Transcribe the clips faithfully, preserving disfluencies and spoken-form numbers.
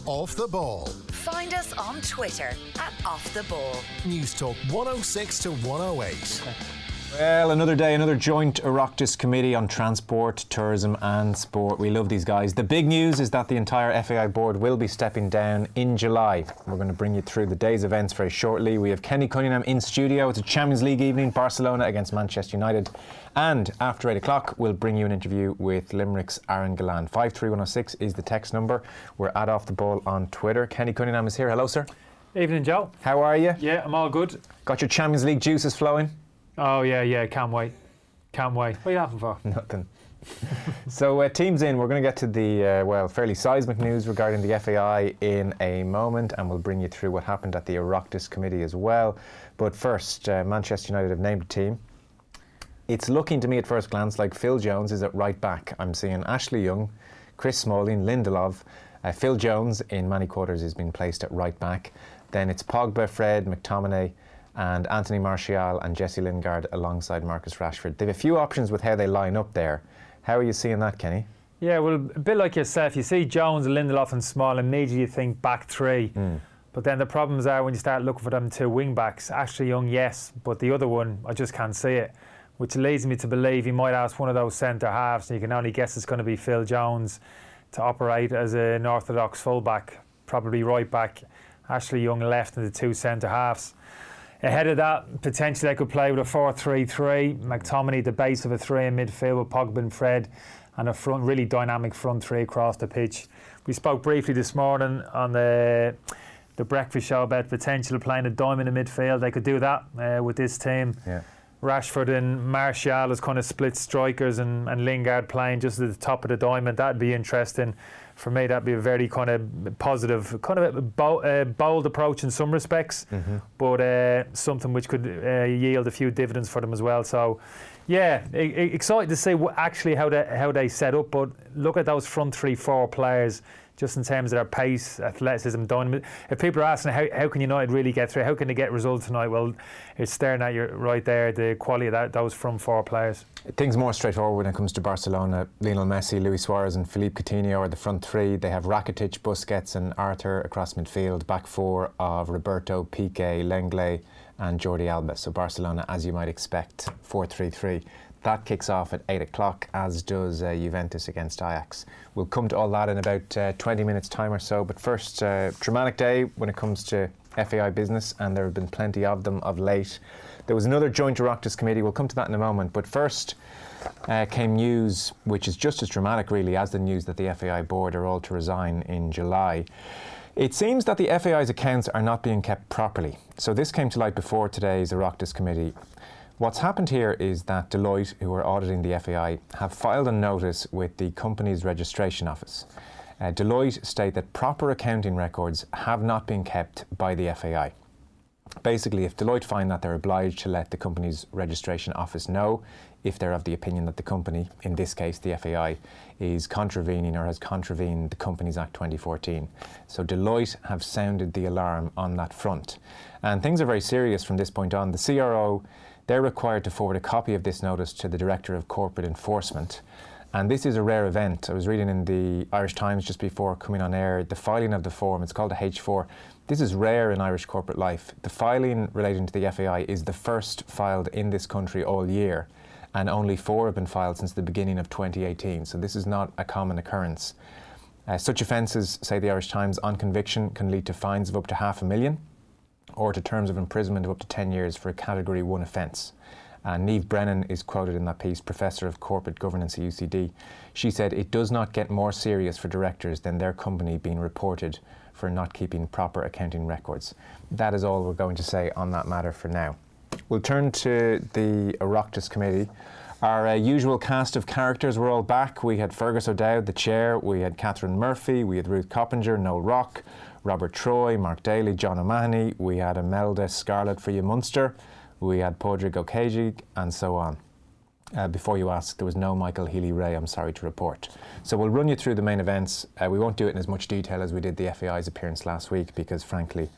Off the Ball. Find us on Twitter at Off the Ball. News Talk one oh six to one oh eight. Well, another day, another joint Oireachtas Committee on Transport, Tourism and Sport. We love these guys. The big news is that the entire F A I board will be stepping down in July. We're going to bring you through the day's events very shortly. We have Kenny Cunningham in studio. It's a Champions League evening, Barcelona against Manchester United. And after eight o'clock, we'll bring you an interview with Limerick's Aaron Gillan. five three one oh six is the text number. We're at Off the Ball on Twitter. Kenny Cunningham is here. Hello, sir. Evening, Joe. How are you? Yeah, I'm all good. Got your Champions League juices flowing? Oh, yeah, yeah, can't wait. Can't wait. What are you laughing for? Nothing. So, uh, teams in. We're going to get to the, uh, well, fairly seismic news regarding the F A I in a moment, and we'll bring you through what happened at the Oireachtas Committee as well. But first, uh, Manchester United have named a team. It's looking to me at first glance like Phil Jones is at right back. I'm seeing Ashley Young, Chris Smalling, Lindelof. Uh, Phil Jones in many quarters has been placed at right back. Then it's Pogba, Fred, McTominay, and Anthony Martial and Jesse Lingard alongside Marcus Rashford. They have a few options with how they line up there. How are you seeing that, Kenny? Yeah, well, a bit like yourself. You see Jones, Lindelof and Small, and immediately you think back three. Mm. But then the problems are when you start looking for them two wing-backs. Ashley Young, yes, but the other one, I just can't see it, which leads me to believe he might ask one of those centre-halves, and you can only guess it's going to be Phil Jones to operate as an orthodox full-back, probably right-back, Ashley Young left, and the two centre-halves. Ahead of that, potentially they could play with a four three three. McTominay, the base of a three in midfield with Pogba and Fred, and a front, really dynamic front three across the pitch. We spoke briefly this morning on the the breakfast show about potential playing a diamond in midfield. They could do that uh, with this team. Yeah. Rashford and Martial as kind of split strikers, and, and Lingard playing just at the top of the diamond. That'd be interesting. For me, that'd be a very kind of positive, kind of a bold, uh, bold approach in some respects, mm-hmm. but uh, something which could uh, yield a few dividends for them as well. So, yeah, I- I- excited to see what actually how they how they set up. But look at those front three, four players, just in terms of their pace, athleticism, dynamism. If people are asking how, how can United really get through, how can they get results tonight? Well, it's staring at you right there, the quality of that, those front four players. Things more straightforward when it comes to Barcelona. Lionel Messi, Luis Suarez and Philippe Coutinho are the front three. They have Rakitic, Busquets and Arthur across midfield. Back four of Roberto, Piqué, Lenglet and Jordi Alba. So Barcelona, as you might expect, four three three. That kicks off at eight o'clock, as does uh, Juventus against Ajax. We'll come to all that in about uh, twenty minutes time or so. But first, uh, dramatic day when it comes to F A I business, and there have been plenty of them of late. There was another joint Oireachtas Committee. We'll come to that in a moment. But first uh, came news, which is just as dramatic really as the news that the F A I board are all to resign in July. It seems that the F A I's accounts are not being kept properly. So this came to light before today's Oireachtas Committee. What's happened here is that Deloitte, who are auditing the F A I, have filed a notice with the company's registration office. Uh, Deloitte state that proper accounting records have not been kept by the F A I. Basically, if Deloitte find that they're obliged to let the company's registration office know if they're of the opinion that the company, in this case the F A I, is contravening or has contravened the Companies Act twenty fourteen. So Deloitte have sounded the alarm on that front. And things are very serious from this point on. The C R O, they're required to forward a copy of this notice to the Director of Corporate Enforcement. And this is a rare event. I was reading in the Irish Times just before coming on air, the filing of the form, it's called a H four. This is rare in Irish corporate life. The filing relating to the F A I is the first filed in this country all year, and only four have been filed since the beginning of twenty eighteen. So this is not a common occurrence. Uh, such offences, say the Irish Times, on conviction can lead to fines of up to half a million or to terms of imprisonment of up to ten years for a Category one offence. And Niamh Brennan is quoted in that piece, Professor of Corporate Governance at U C D. She said, "It does not get more serious for directors than their company being reported for not keeping proper accounting records." That is all we're going to say on that matter for now. We'll turn to the Oireachtas Committee. Our uh, usual cast of characters were all back. We had Fergus O'Dowd, the chair. We had Catherine Murphy. We had Ruth Coppinger, Noel Rock, Robert Troy, Mark Daly, John O'Mahony. We had Imelda Scarlett for you, Munster. We had Padraig O'Cagey, and so on. Uh, before you ask, there was no Michael Healy-Rae, I'm sorry to report. So we'll run you through the main events. Uh, we won't do it in as much detail as we did the F A I's appearance last week because, frankly,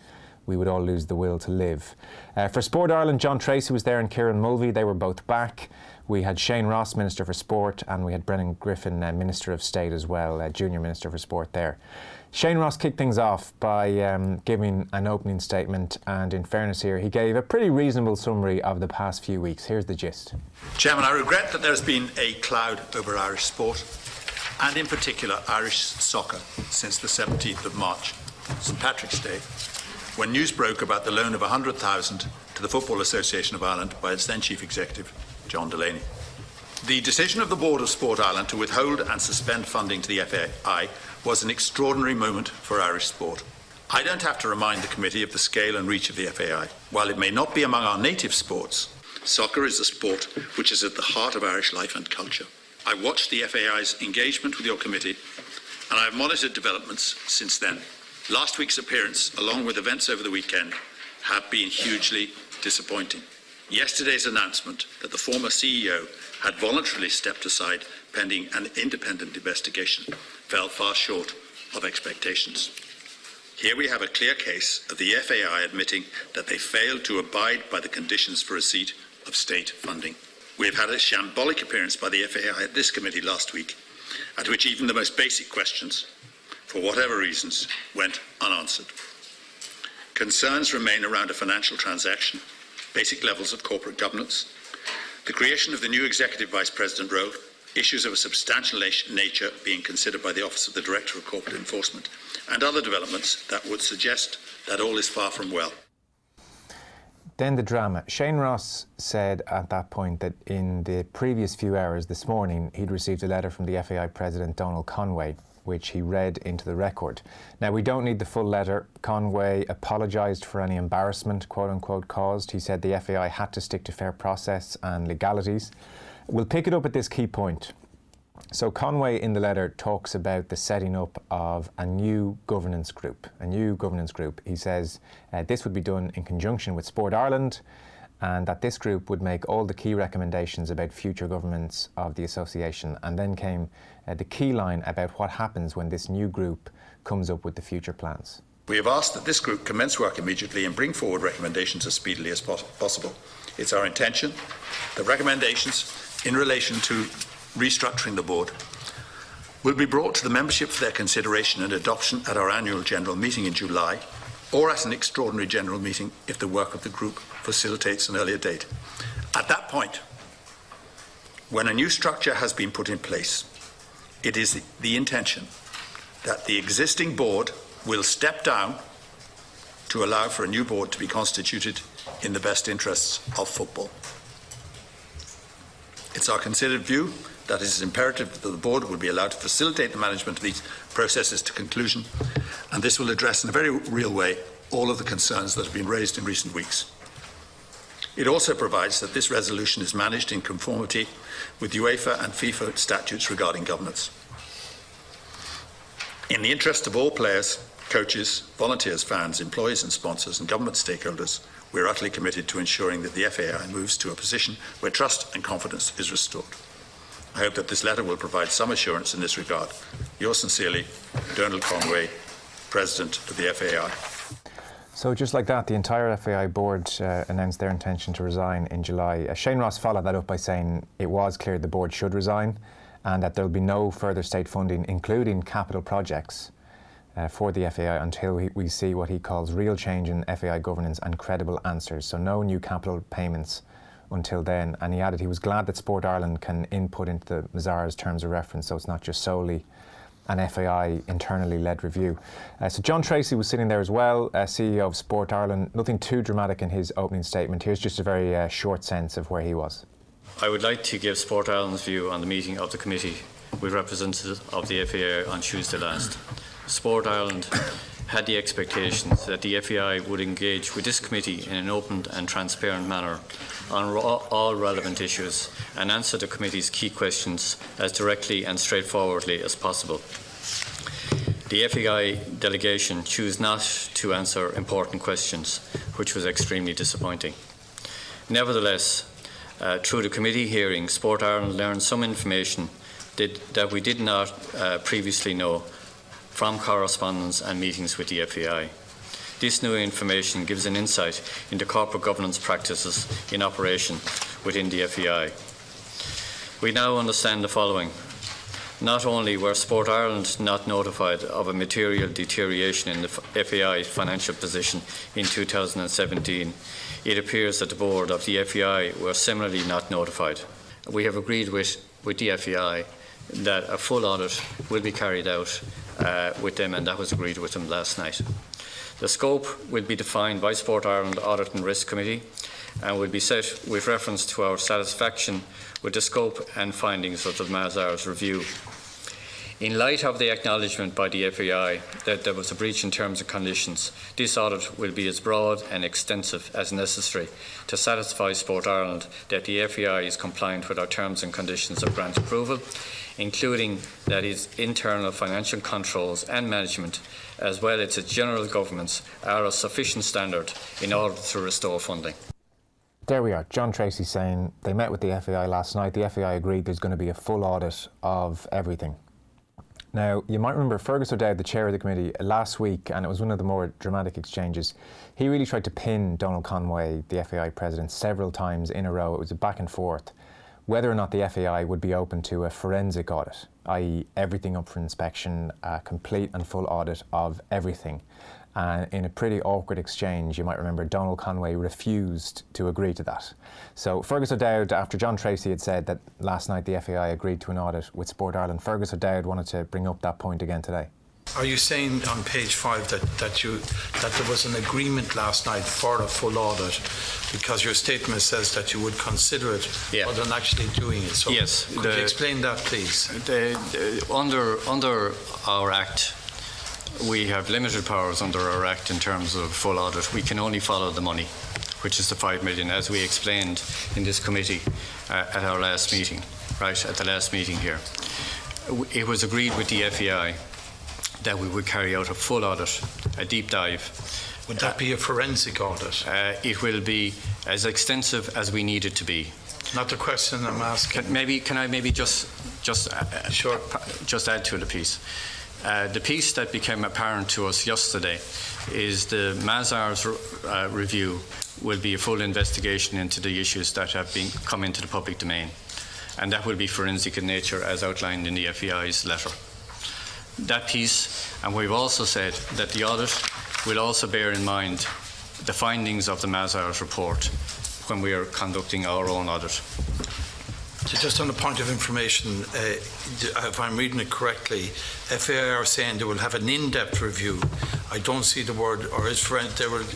we would all lose the will to live. Uh, for Sport Ireland, John Tracy was there and Kieran Mulvey. They were both back. We had Shane Ross, Minister for Sport, and we had Brennan Griffin, uh, Minister of State as well, uh, Junior Minister for Sport there. Shane Ross kicked things off by um, giving an opening statement, and in fairness here, he gave a pretty reasonable summary of the past few weeks. Here's the gist. Chairman, I regret that there has been a cloud over Irish sport, and in particular Irish soccer, since the seventeenth of March, St Patrick's Day, when news broke about the loan of one hundred thousand to the Football Association of Ireland by its then Chief Executive, John Delaney. The decision of the Board of Sport Ireland to withhold and suspend funding to the F A I was an extraordinary moment for Irish sport. I don't have to remind the committee of the scale and reach of the F A I. While it may not be among our native sports, soccer is a sport which is at the heart of Irish life and culture. I watched the F A I's engagement with your committee, and I have monitored developments since then. Last week's appearance, along with events over the weekend, have been hugely disappointing. Yesterday's announcement that the former C E O had voluntarily stepped aside pending an independent investigation fell far short of expectations. Here we have a clear case of the F A I admitting that they failed to abide by the conditions for receipt of state funding. We have had a shambolic appearance by the F A I at this committee last week, at which even the most basic questions, for whatever reasons, went unanswered. Concerns remain around a financial transaction, basic levels of corporate governance, the creation of the new Executive Vice President role, issues of a substantial nature being considered by the Office of the Director of Corporate Enforcement, and other developments that would suggest that all is far from well. Then the drama. Shane Ross said at that point that in the previous few hours this morning he'd received a letter from the F A I President Donald Conway, which he read into the record. Now, we don't need the full letter. Conway apologised for any embarrassment, quote unquote, caused. He said the F A I had to stick to fair process and legalities. We'll pick it up at this key point. So Conway in the letter talks about the setting up of a new governance group, a new governance group. He says uh, this would be done in conjunction with Sport Ireland, and that this group would make all the key recommendations about future governance of the association. And then came uh, the key line about what happens when this new group comes up with the future plans. We have asked that this group commence work immediately and bring forward recommendations as speedily as pos- possible. It's our intention that recommendations in relation to restructuring the board will be brought to the membership for their consideration and adoption at our annual general meeting in July, or at an extraordinary general meeting if the work of the group facilitates an earlier date. At that point, when a new structure has been put in place, it is the intention that the existing board will step down to allow for a new board to be constituted in the best interests of football. It's our considered view that it is imperative that the board will be allowed to facilitate the management of these processes to conclusion, and this will address in a very real way all of the concerns that have been raised in recent weeks. It also provides that this resolution is managed in conformity with UEFA and FIFA statutes regarding governance. In the interest of all players, coaches, volunteers, fans, employees and sponsors and government stakeholders, we are utterly committed to ensuring that the F A I moves to a position where trust and confidence is restored. I hope that this letter will provide some assurance in this regard. Yours sincerely, Donald Conway, President of the F A I. So just like that, the entire F A I board uh, announced their intention to resign in July. Uh, Shane Ross followed that up by saying it was clear the board should resign and that there will be no further state funding, including capital projects, Uh, for the F A I until we, we see what he calls real change in F A I governance and credible answers. So no new capital payments until then. And he added he was glad that Sport Ireland can input into the Mazars terms of reference, so it's not just solely an F A I internally led review. Uh, so John Tracy was sitting there as well, uh, C E O of Sport Ireland. Nothing too dramatic in his opening statement. Here's just a very uh, short sense of where he was. I would like to give Sport Ireland's view on the meeting of the committee with representatives of the F A I on Tuesday last. Sport Ireland had the expectations that the F A I would engage with this committee in an open and transparent manner on all relevant issues and answer the committee's key questions as directly and straightforwardly as possible. The F A I delegation chose not to answer important questions, which was extremely disappointing. Nevertheless, uh, through the committee hearing, Sport Ireland learned some information did, that we did not uh, previously know from correspondence and meetings with the F A I. This new information gives an insight into corporate governance practices in operation within the F E I. We now understand the following. Not only were Sport Ireland not notified of a material deterioration in the F E I financial position in two thousand seventeen, it appears that the board of the F E I were similarly not notified. We have agreed with, with the F E I that a full audit will be carried out uh, with them, and that was agreed with them last night. The scope will be defined by Sport Ireland Audit and Risk Committee and will be set with reference to our satisfaction with the scope and findings of the Mazars review. In light of the acknowledgement by the F E I that there was a breach in terms and conditions, this audit will be as broad and extensive as necessary to satisfy Sport Ireland that the F E I is compliant with our terms and conditions of grant approval, including that its internal financial controls and management, as well as its general governments, are of sufficient standard in order to restore funding. There we are. John Tracy saying they met with the F E I last night. The F E I agreed there's going to be a full audit of everything. Now, you might remember Fergus O'Dowd, the chair of the committee, last week, and it was one of the more dramatic exchanges. He really tried to pin Donald Conway, the F E I president, several times in a row. It was a back and forth, whether or not the F E I would be open to a forensic audit, that is everything up for inspection, a complete and full audit of everything. And in a pretty awkward exchange, you might remember Donald Conway refused to agree to that. So Fergus O'Dowd, after John Tracy had said that last night the F E I agreed to an audit with Sport Ireland, Fergus O'Dowd wanted to bring up that point again today. Are you saying on page five that, that you that there was an agreement last night for a full audit, because your statement says that you would consider it yeah. rather than actually doing it? So yes. Could the, you explain that, please? The, the, under under our Act, we have limited powers under our Act in terms of full audit. We can only follow the money, which is the five million, as we explained in this committee uh, at our last meeting, right, at the last meeting here. It was agreed with the F E I that we would carry out a full audit, a deep dive. Would that uh, be a forensic audit? Uh, it will be as extensive as we need it to be. Not the question I'm asking. Can, maybe, can I maybe just, just, uh, sure. just add to the piece? Uh, the piece that became apparent to us yesterday is the Mazars uh, review will be a full investigation into the issues that have been come into the public domain, and that will be forensic in nature as outlined in the F E I's letter. That piece, and we've also said that the audit will also bear in mind the findings of the Mazars report when we are conducting our own audit. So just on the point of information, uh, if I'm reading it correctly, F A I are saying they will have an in-depth review. I don't see the word, or is forensic, they will,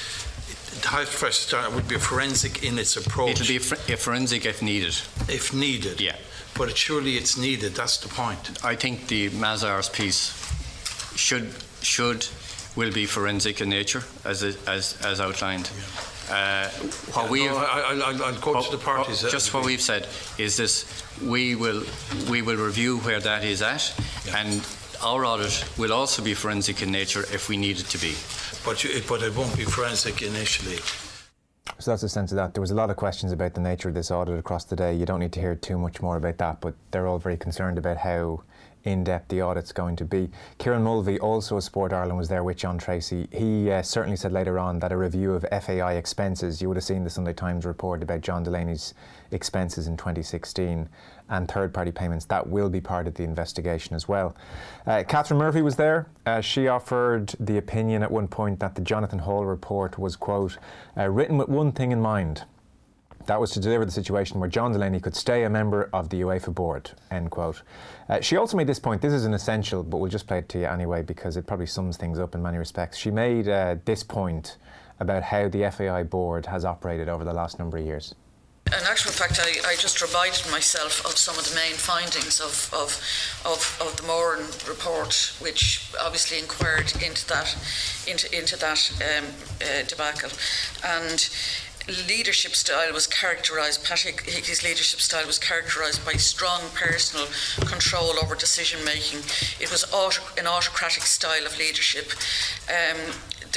it would be a forensic in its approach. It will be a, fr- a forensic if needed. If needed? Yeah. But surely it's needed, that's the point. I think the Mazars piece should, should, will be forensic in nature, as, it, as, as outlined. Yeah. Uh, what yeah, we no, I, I, I'll go what, to the parties. What, just what we've said is this: we will we will review where that is at, yeah. and our audit will also be forensic in nature if we need it to be. But you, but it won't be forensic initially. So that's the sense of that. There was a lot of questions about the nature of this audit across the day. You don't need to hear too much more about that, but they're all very concerned about how in-depth the audit's going to be. Kieran Mulvey, also of Sport Ireland, was there with John Tracy. He uh, certainly said later on that a review of F A I expenses, you would have seen the Sunday Times report about John Delaney's expenses in twenty sixteen, and third-party payments, that will be part of the investigation as well. Uh, Catherine Murphy was there. Uh, she offered the opinion at one point that the Jonathan Hall report was, quote, uh, written with one thing in mind. That was to deliver the situation where John Delaney could stay a member of the UEFA board, end quote. Uh, she also made this point, this is an essential, but we'll just play it to you anyway because it probably sums things up in many respects. She made uh, this point about how the F A I board has operated over the last number of years. In actual fact, I, I just reminded myself of some of the main findings of, of, of, of the Moran report, which obviously inquired into that, into, into that um, uh, debacle. And leadership style was characterised, Patrick Hickey's leadership style was characterised by strong personal control over decision making. It was auto, an autocratic style of leadership. Um,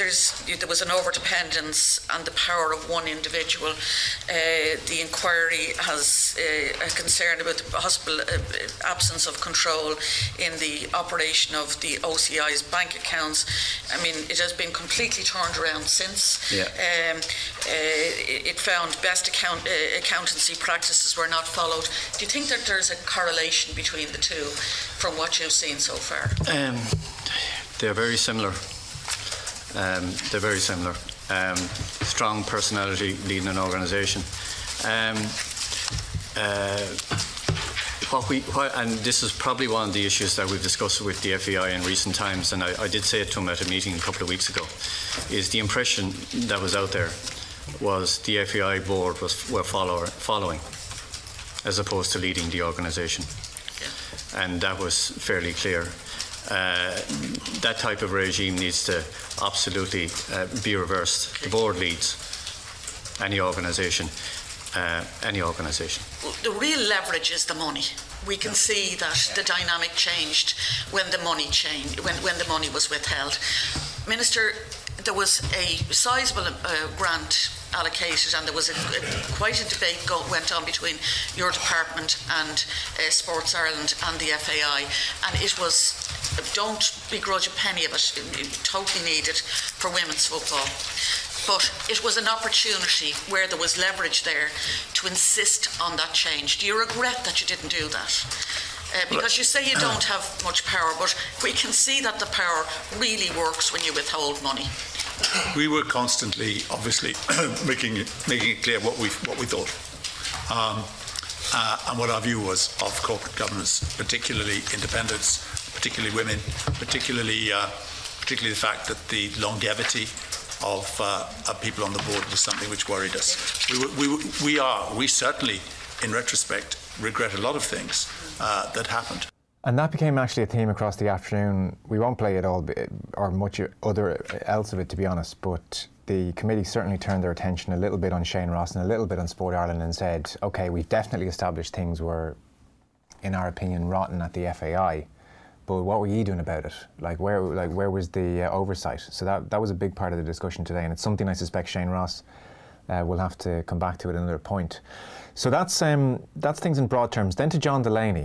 there's there was an overdependence on the power of one individual. Uh, the inquiry has uh, a concern about the possible uh, absence of control in the operation of the O C I's bank accounts. I mean, it has been completely turned around since. Yeah. Um, uh, it found best account, uh, accountancy practices were not followed. Do you think that there's a correlation between the two from what you've seen so far? Um, they're very similar. Um, they're very similar. Um, strong personality leading an organisation. Um, uh, what we, what, and this is probably one of the issues that we've discussed with the F A I in recent times, and I, I did say it to him at a meeting a couple of weeks ago, is the impression that was out there was the F A I board was were follower, following as opposed to leading the organisation. Yeah. And that was fairly clear. Uh, that type of regime needs to absolutely uh, be reversed. The board leads any organisation. Uh, any organisation. The real leverage is the money. We can see that the dynamic changed when the money changed, when, when the money was withheld. Minister, there was a sizable uh, grant allocated, and there was a, a, quite a debate go, went on between your department and uh, Sports Ireland and the F A I, and it was, don't begrudge a penny of it, it, it totally needed for women's football. But it was an opportunity where there was leverage there to insist on that change. Do you regret that you didn't do that? Uh, because you say you don't have much power, but we can see that the power really works when you withhold money. We were constantly, obviously, making it, making it clear what we what we thought, um, uh, and what our view was of corporate governance, particularly independence, particularly women, particularly uh, particularly the fact that the longevity of, uh, of people on the board was something which worried us. We, we, we are, we certainly, in retrospect, regret a lot of things uh, that happened. And that became actually a theme across the afternoon. We won't play it all, or much other else of it, to be honest, but the committee certainly turned their attention a little bit on Shane Ross and a little bit on Sport Ireland and said, OK, we've definitely established things were, in our opinion, rotten at the F A I. But what were you doing about it? Like where, like where was the uh, oversight? So that that was a big part of the discussion today, and it's something I suspect Shane Ross uh, will have to come back to at another point. So that's um, that's things in broad terms. Then to John Delaney.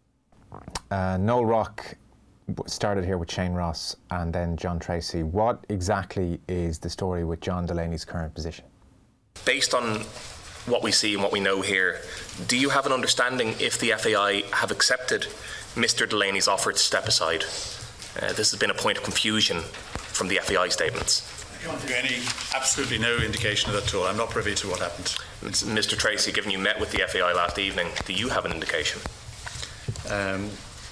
Uh, Noel Rock started here with Shane Ross, and then John Tracy. What exactly is the story with John Delaney's current position? Based on what we see and what we know here, do you have an understanding if the F A I have accepted Mister Delaney's offer to step aside? Uh, this has been a point of confusion from the F A I statements. I can't give you any, absolutely no indication of that at all. I'm not privy to what happened. Mister Tracy, given you met with the F A I last evening, do you have an indication? Um,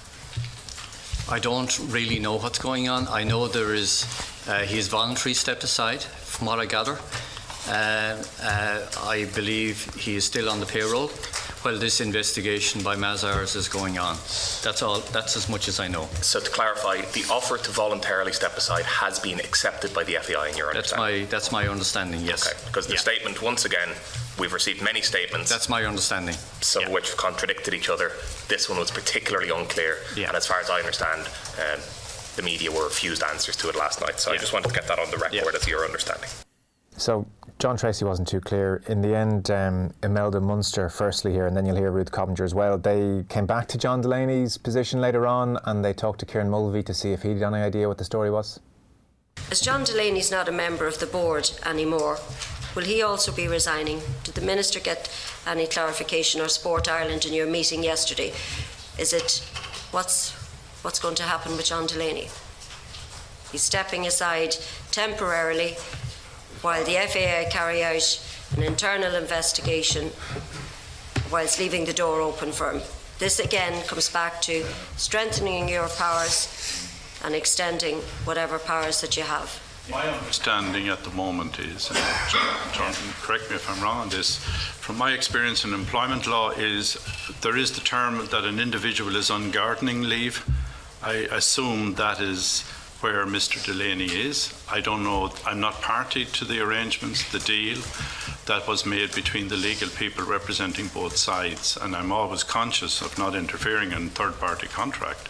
I don't really know what's going on. I know there is, uh, he's voluntary stepped aside, from what I gather. Uh, uh, I believe he is still on the payroll while this investigation by Mazars is going on. That's all. That's as much as I know. So to clarify, the offer to voluntarily step aside has been accepted by the F A I in your that's understanding? My, that's my understanding, yes. Okay, because the yeah. statement, once again, we've received many statements. That's my understanding. Some yeah. of which contradicted each other. This one was particularly unclear. Yeah. And as far as I understand, um, the media were refused answers to it last night. So yeah. I just wanted to get that on the record yeah. as your understanding. So John Tracy wasn't too clear. In the end, um, Imelda Munster firstly here, and then you'll hear Ruth Coppinger as well. They came back to John Delaney's position later on, and they talked to Kieran Mulvey to see if he had any idea what the story was. As John Delaney's not a member of the board anymore, will he also be resigning? Did the Minister get any clarification, or Sport Ireland, in your meeting yesterday? Is it, what's, what's going to happen with John Delaney? He's stepping aside temporarily while the F A I carry out an internal investigation whilst leaving the door open for him. This again comes back to strengthening your powers and extending whatever powers that you have. My understanding at the moment is, and John, John, correct me if I'm wrong on this, from my experience in employment law, is there is the term that an individual is on gardening leave. I assume that is where Mister Delaney is. I don't know, I'm not party to the arrangements, the deal that was made between the legal people representing both sides, and I'm always conscious of not interfering in third-party contract.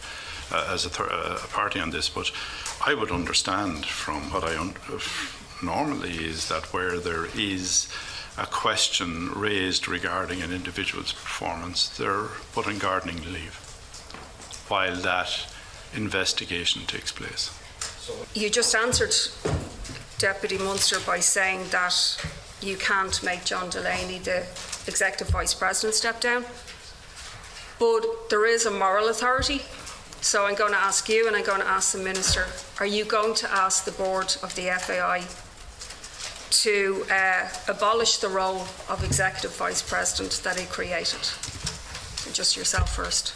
uh, as a, th- a party on this, but I would understand from what I un- normally is that where there is a question raised regarding an individual's performance, they're put on gardening leave while that investigation takes place. You just answered Deputy Munster by saying that you can't make John Delaney the Executive Vice President step down, but there is a moral authority. So I'm going to ask you and I'm going to ask the Minister, are you going to ask the board of the F A I to uh, abolish the role of Executive Vice President that it created? So just yourself first.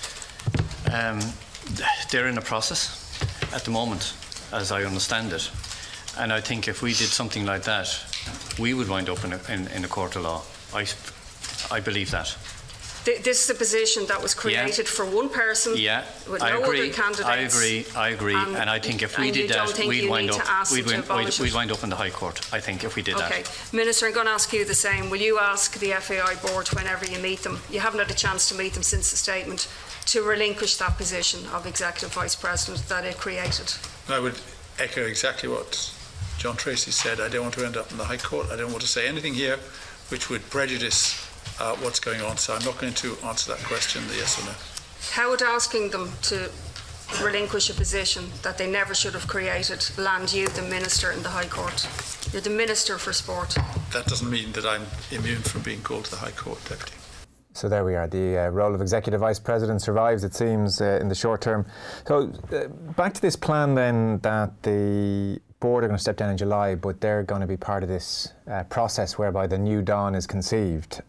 Um, they're in a process at the moment, as I understand it. And I think if we did something like that, we would wind up in a, in, in a court of law. I, I believe that. Th- this is a position that was created yeah. for one person yeah, with I no agree. other candidates. I agree, I agree. And, and I think if we and did you that, don't think we'd you wind need up, to ask we'd, them win, to abolish we'd, it? we'd wind up in the High Court, I think, if we did okay. that. Minister, I'm going to ask you the same. Will you ask the F A I board whenever you meet them, you haven't had a chance to meet them since the statement, to relinquish that position of Executive Vice President that it created? I would echo exactly what John Tracy said. I don't want to end up in the High Court. I don't want to say anything here which would prejudice uh, what's going on. So I'm not going to answer that question, the yes or no. How would asking them to relinquish a position that they never should have created land you, the Minister, in the High Court? You're the Minister for Sport. That doesn't mean that I'm immune from being called to the High Court, Deputy. So there we are. The uh, role of Executive Vice President survives, it seems, uh, in the short term. So uh, back to this plan then that the board are going to step down in July, but they're going to be part of this uh, process whereby the new dawn is conceived.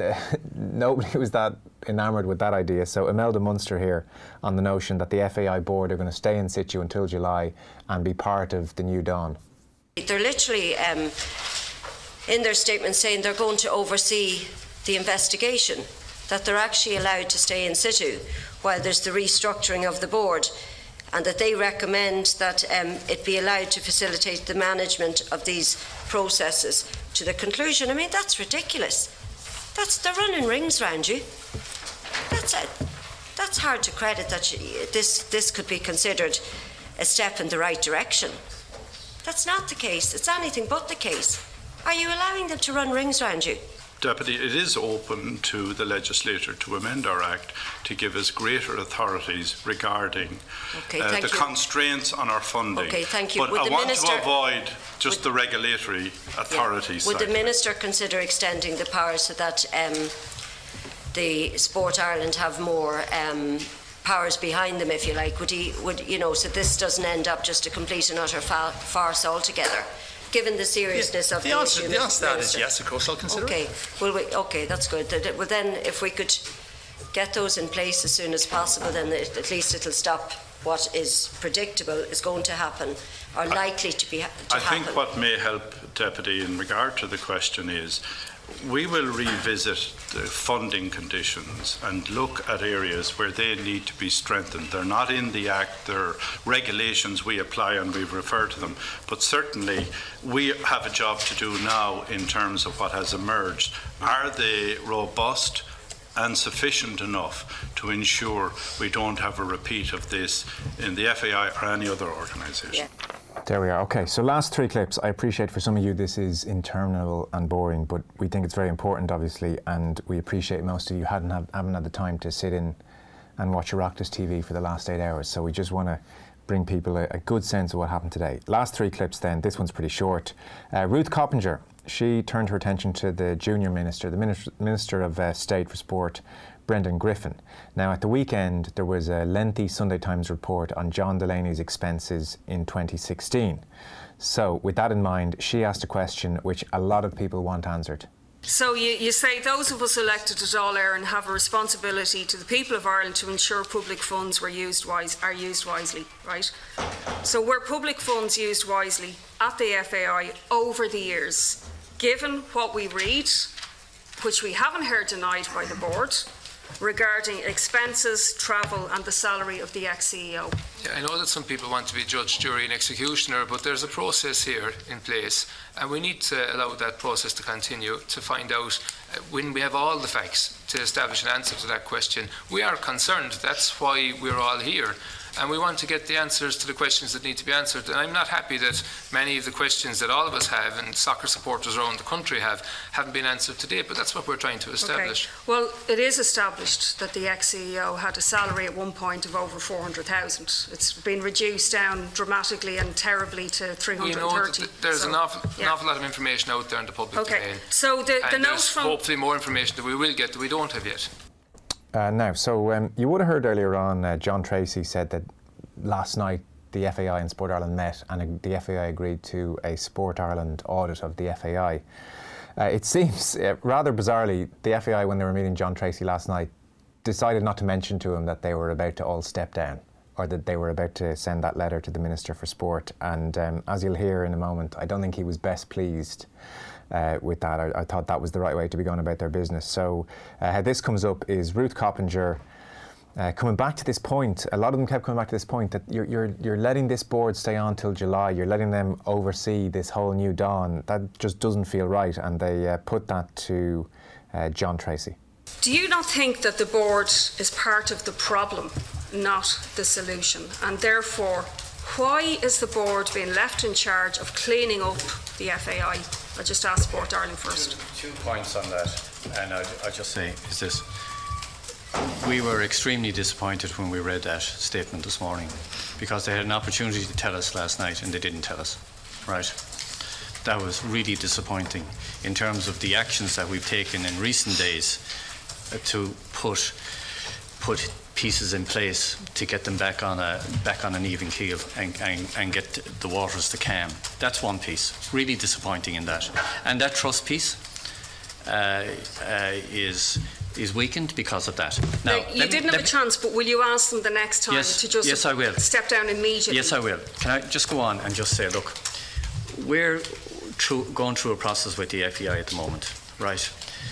Nobody was that enamoured with that idea. So Imelda Munster here on the notion that the F A I board are going to stay in situ until July and be part of the new dawn. They're literally um, in their statement saying they're going to oversee the investigation, that they're actually allowed to stay in situ while there's the restructuring of the board, and that they recommend that um, it be allowed to facilitate the management of these processes to the conclusion. I mean, that's ridiculous. That's, they're running rings round you. That's it. That's hard to credit that you, this, this could be considered a step in the right direction. That's not the case. It's anything but the case. Are you allowing them to run rings round you? Deputy, it is open to the legislature to amend our Act to give us greater authorities regarding okay, uh, the you. constraints on our funding. Okay, thank you. But would I the want minister, to avoid just would, the regulatory authorities. Yeah. Would side. the Minister consider extending the power so that um, the Sport Ireland have more um, powers behind them, if you like? Would he, would, you know, so this doesn't end up just a complete and utter fa- farce altogether? Given the seriousness yeah, of the, the answer, issue, the answer to that Minister. is yes, of course, I'll consider okay. it. Well, we, okay, that's good. Well, then, if we could get those in place as soon as possible, then it, at least it'll stop what is predictable is going to happen or likely to be to I happen. think what may help, Deputy, in regard to the question is we will revisit the funding conditions and look at areas where they need to be strengthened. They're not in the Act, they're regulations we apply and we refer to them, but certainly we have a job to do now in terms of what has emerged. Are they robust and sufficient enough to ensure we don't have a repeat of this in the F A I or any other organisation? Yeah. There we are. Okay, so last three clips. I appreciate for some of you this is interminable and boring, but we think it's very important, obviously, and we appreciate most of you hadn't have, haven't had the time to sit in and watch Oireachtas T V for the last eight hours. So we just want to bring people a, a good sense of what happened today. Last three clips then. This one's pretty short. Uh, Ruth Coppinger, she turned her attention to the junior minister, the Minister, Minister of uh, State for Sport, Brendan Griffin. Now, at the weekend, there was a lengthy Sunday Times report on John Delaney's expenses in twenty sixteen. So, with that in mind, she asked a question which a lot of people want answered. So you, you say those of us elected at Dáil Éireann have a responsibility to the people of Ireland to ensure public funds were used wise, are used wisely, right? So were public funds used wisely at the F A I over the years, given what we read, which we haven't heard denied by the board, regarding expenses, travel and the salary of the ex-C E O. Yeah, I know that some people want to be judge, jury and executioner, but there's a process here in place and we need to allow that process to continue to find out uh, when we have all the facts to establish an answer to that question. We are concerned, that's why we're all here. And we want to get the answers to the questions that need to be answered. And I'm not happy that many of the questions that all of us have and soccer supporters around the country have haven't been answered today, but that's what we're trying to establish. Okay. Well, it is established that the ex-C E O had a salary at one point of over four hundred thousand. It's been reduced down dramatically and terribly to three hundred thirty. We know that th there's so, an, awful, yeah. an awful lot of information out there in the public okay. domain. So the, the and note there's from hopefully more information that we will get that we don't have yet. Uh, now, so um, you would have heard earlier on uh, John Tracy said that last night the F A I and Sport Ireland met and uh, the F A I agreed to a Sport Ireland audit of the F A I. Uh, it seems, uh, rather bizarrely, the F A I, when they were meeting John Tracy last night, decided not to mention to him that they were about to all step down, or that they were about to send that letter to the Minister for Sport. And um, as you'll hear in a moment, I don't think he was best pleased uh, with that. I, I thought that was the right way to be going about their business. So uh, how this comes up is Ruth Coppinger Uh, coming back to this point. A lot of them kept coming back to this point that you're, you're, you're letting this board stay on till July, you're letting them oversee this whole new dawn. That just doesn't feel right, and they uh, put that to uh, John Tracy. Do you not think that the board is part of the problem, not the solution? And therefore, why is the board being left in charge of cleaning up the F A I? I'll just ask Sport Ireland first. Two, two points on that, and I, I just say is this. We were extremely disappointed when we read that statement this morning because they had an opportunity to tell us last night and they didn't tell us. Right? That was really disappointing in terms of the actions that we've taken in recent days uh, to put put pieces in place to get them back on a back on an even keel and, and, and get the waters to calm. That's one piece. Really disappointing in that. And that trust piece uh, uh, is. is weakened because of that. Now, now you didn't me, have a chance, but will you ask them the next time yes, to just yes, I will. step down immediately? Yes, I will. Can I just go on and just say, look, we're through, going through a process with the F A I at the moment, right?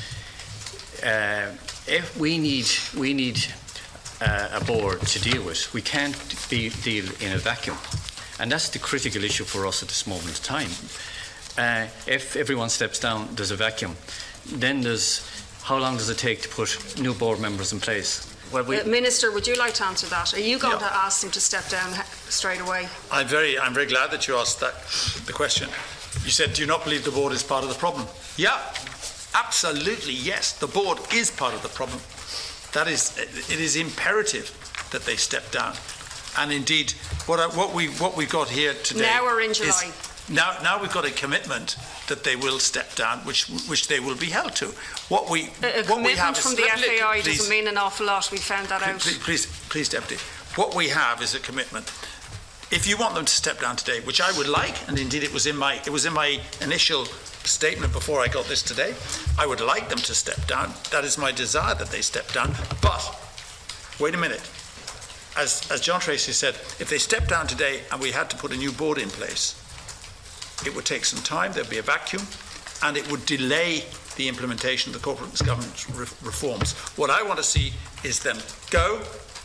Uh, if we need we need uh, a board to deal with, we can't be, deal in a vacuum, and that's the critical issue for us at this moment in time. Uh, if everyone steps down, there's a vacuum. Then there's how long does it take to put new board members in place? Well, we uh, Minister, would you like to answer that? Are you going yeah. to ask them to step down straight away? I'm very, I'm very glad that you asked that the question. You said, do you not believe the board is part of the problem? Yeah, absolutely, yes. The board is part of the problem. That is, it is imperative that they step down. And indeed, what, I, what we what we got here today. Now we're in July. Is, Now, now we've got a commitment that they will step down, which which they will be held to. What we a, a what we have from is, the F A I please, doesn't mean an awful lot. We found that out. Please, please, please, Deputy. What we have is a commitment. If you want them to step down today, which I would like, and indeed it was in my it was in my initial statement before I got this today, I would like them to step down. That is my desire that they step down. But wait a minute. As as John Tracy said, if they step down today and we had to put a new board in place, it would take some time, there'd be a vacuum, and it would delay the implementation of the corporate governance re reforms. What I want to see is them go,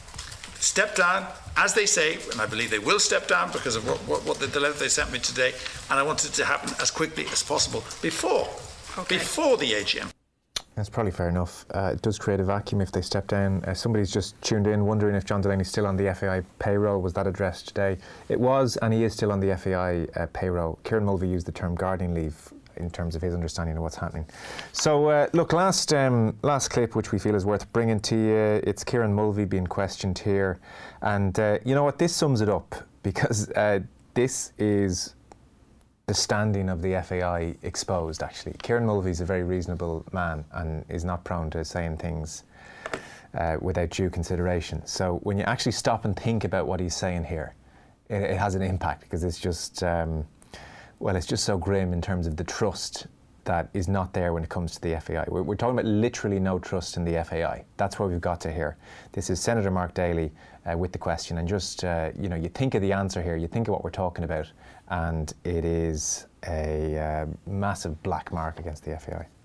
step down, as they say, and I believe they will step down because of what, what, what the, the letter they sent me today, and I want it to happen as quickly as possible before, okay. before the A G M. That's probably fair enough. Uh, it does create a vacuum if they step down. Uh, somebody's just tuned in wondering if John Delaney's still on the F A I payroll. Was that addressed today? It was, and he is still on the F A I uh, payroll. Kieran Mulvey used the term gardening leave in terms of his understanding of what's happening. So, uh, look, last um, last clip, which we feel is worth bringing to you, it's Kieran Mulvey being questioned here. And uh, you know what? This sums it up, because uh, this is the standing of the F A I exposed, actually. Kieran Mulvey is a very reasonable man and is not prone to saying things uh, without due consideration. So when you actually stop and think about what he's saying here, it, it has an impact, because it's just, um, well, it's just so grim in terms of the trust that is not there when it comes to the F A I. We're, we're talking about literally no trust in the F A I. That's where we've got to here. This is Senator Mark Daly uh, with the question, and just, uh, you know, you think of the answer here, you think of what we're talking about, and it is a uh, massive black mark against the F A I.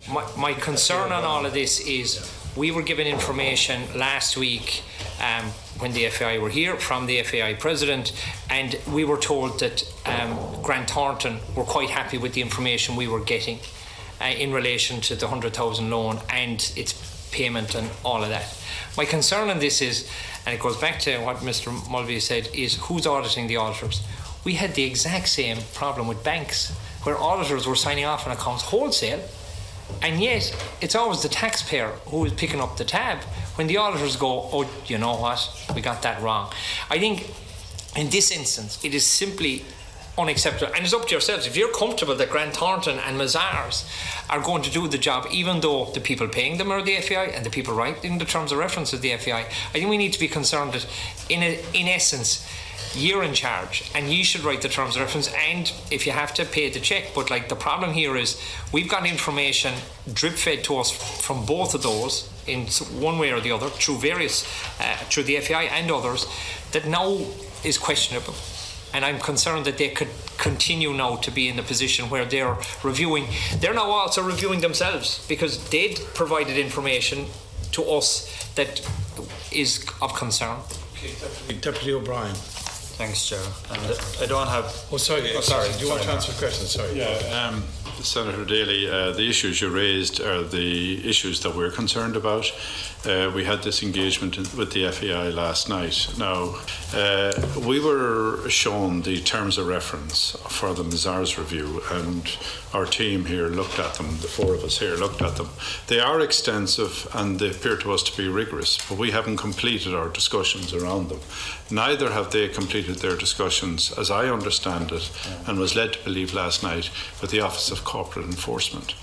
My, my concern on all of this is we were given information last week um, when the F A I were here from the F A I president, and we were told that um, Grant Thornton were quite happy with the information we were getting uh, in relation to the one hundred thousand loan and its payment and all of that. My concern on this is, and it goes back to what Mister Mulvey said, is who's auditing the auditors? We had the exact same problem with banks, where auditors were signing off on accounts wholesale, and yet it's always the taxpayer who is picking up the tab when the auditors go, oh, you know what, we got that wrong. I think in this instance it is simply unacceptable, and it's up to yourselves. If you're comfortable that Grant Thornton and Mazars are going to do the job, even though the people paying them are the F A I and the people writing the terms of reference of the F A I, I think we need to be concerned that in a, in essence you're in charge and you should write the terms of reference, and if you have to, pay the check. But like, the problem here is we've got information drip fed to us from both of those in one way or the other through various uh, through the F A I and others that now is questionable, and I'm concerned that they could continue now to be in the position where they're reviewing they're now also reviewing themselves, because they'd provided information to us that is of concern. Okay, Deputy, Deputy O'Brien. Thanks, Chair. And I don't have... Oh, sorry. Oh, sorry. Do you want to answer the question? Sorry. Yeah, um, Senator Daly, uh, the issues you raised are the issues that we're concerned about. Uh, we had this engagement with the F A I last night. Now, uh, we were shown the terms of reference for the Mazars review, and our team here looked at them, the four of us here looked at them. They are extensive and they appear to us to be rigorous, but we haven't completed our discussions around them. Neither have they completed their discussions, as I understand it, and was led to believe last night, with the Office of Corporate Enforcement.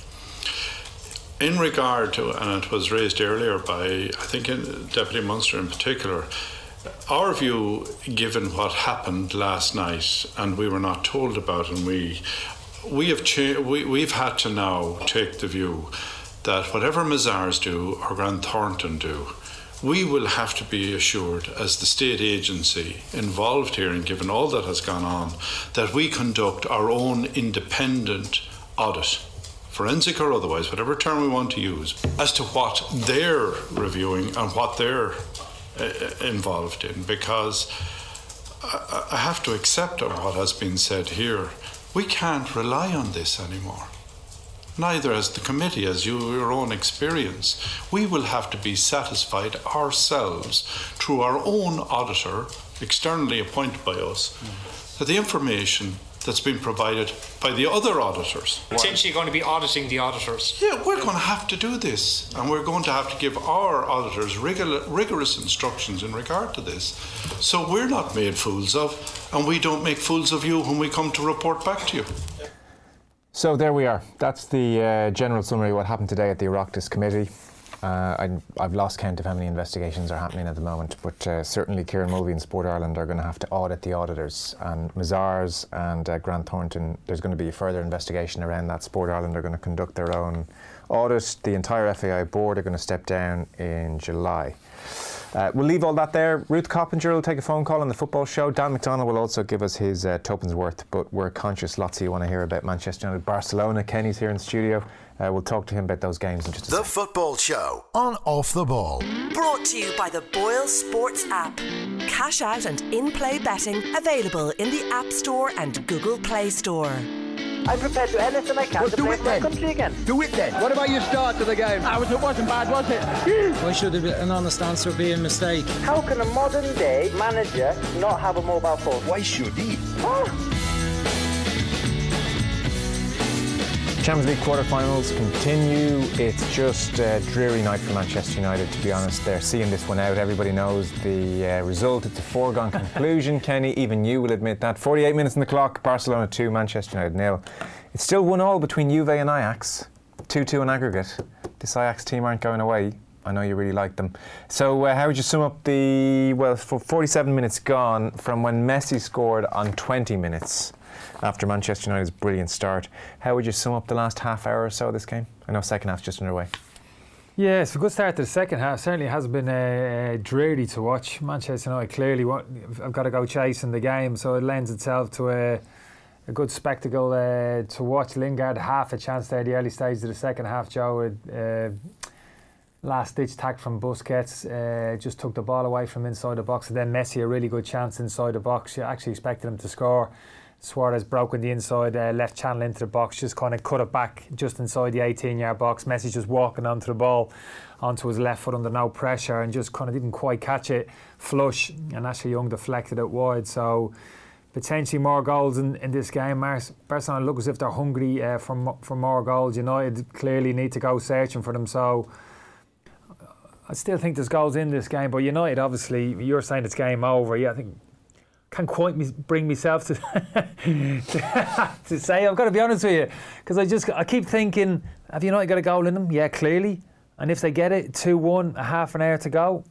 In regard to, and it was raised earlier by, I think, in, Deputy Munster in particular, our view, given what happened last night, and we were not told about, and we we have cha- we, we've had to now take the view that whatever Mazars do or Grant Thornton do, we will have to be assured, as the state agency involved here, and given all that has gone on, that we conduct our own independent audit, forensic or otherwise, whatever term we want to use, as to what they're reviewing and what they're uh, involved in. Because I, I have to accept what has been said here. We can't rely on this anymore. Neither as the committee, as you, your own experience. We will have to be satisfied ourselves through our own auditor, externally appointed by us, mm. that the information that's been provided by the other auditors. Essentially going to be auditing the auditors. Yeah, we're going to have to do this, and we're going to have to give our auditors rigor- rigorous instructions in regard to this, so we're not made fools of, and we don't make fools of you when we come to report back to you. So there we are. That's the uh, general summary of what happened today at the Oireachtas Committee. Uh, I, I've lost count of how many investigations are happening at the moment, but uh, certainly Kieran Mulvey and Sport Ireland are going to have to audit the auditors, and Mazars and uh, Grant Thornton, there's going to be a further investigation around that. Sport Ireland are going to conduct their own audit. The entire F A I board are going to step down in July. Uh, we'll leave all that there. Ruth Coppinger will take a phone call on the football show. Dan McDonald will also give us his uh, tuppence worth, but we're conscious lots of you want to hear about Manchester United, Barcelona. Kenny's here in the studio. Uh, we'll talk to him about those games in just a The second. Football Show on Off the Ball. Brought to you by the Boyle Sports app. Cash out and in-play betting available in the App Store and Google Play Store. I'm prepared to do anything I can well, to do play it for my then. country again. Do it then. What about your start to the game? I was, it wasn't bad, was it? Why should an honest answer be a mistake? How can a modern day manager not have a mobile phone? Why should he? Oh. Champions League quarter-finals continue. It's just a dreary night for Manchester United, to be honest. They're seeing this one out. Everybody knows the uh, result. It's a foregone conclusion, Kenny. Even you will admit that. forty-eight minutes on the clock. Barcelona two, Manchester United nil. It's still one all between Juve and Ajax. two two in aggregate. This Ajax team aren't going away. I know you really like them. So uh, how would you sum up the, well, for forty-seven minutes gone from when Messi scored on twenty minutes after Manchester United's brilliant start? How would you sum up the last half hour or so of this game? I know second half's just underway. Yeah, it's a good start to the second half. Certainly hasn't been uh, dreary to watch. Manchester United clearly want, I've got to go chasing the game, so it lends itself to a, a good spectacle uh, to watch. Lingard half a chance there at the early stages of the second half. Joe, uh, last ditch tack from Busquets, uh, just took the ball away from inside the box, and then Messi a really good chance inside the box. You actually expected him to score. Suarez broken the inside uh, left channel into the box, just kind of cut it back just inside the eighteen yard box. Messi just walking onto the ball, onto his left foot under no pressure, and just kind of didn't quite catch it flush, and Ashley Young deflected it wide. So potentially more goals in, in this game. Barcelona look as if they're hungry uh, for, for more goals. United clearly need to go searching for them. So I still think there's goals in this game, but United, obviously, you're saying it's game over. Yeah, I think can't quite me, bring myself to, to to say. I've got to be honest with you, because I just I keep thinking, have United got a goal in them? Yeah, clearly. And if they get it, two one, a half an hour to go.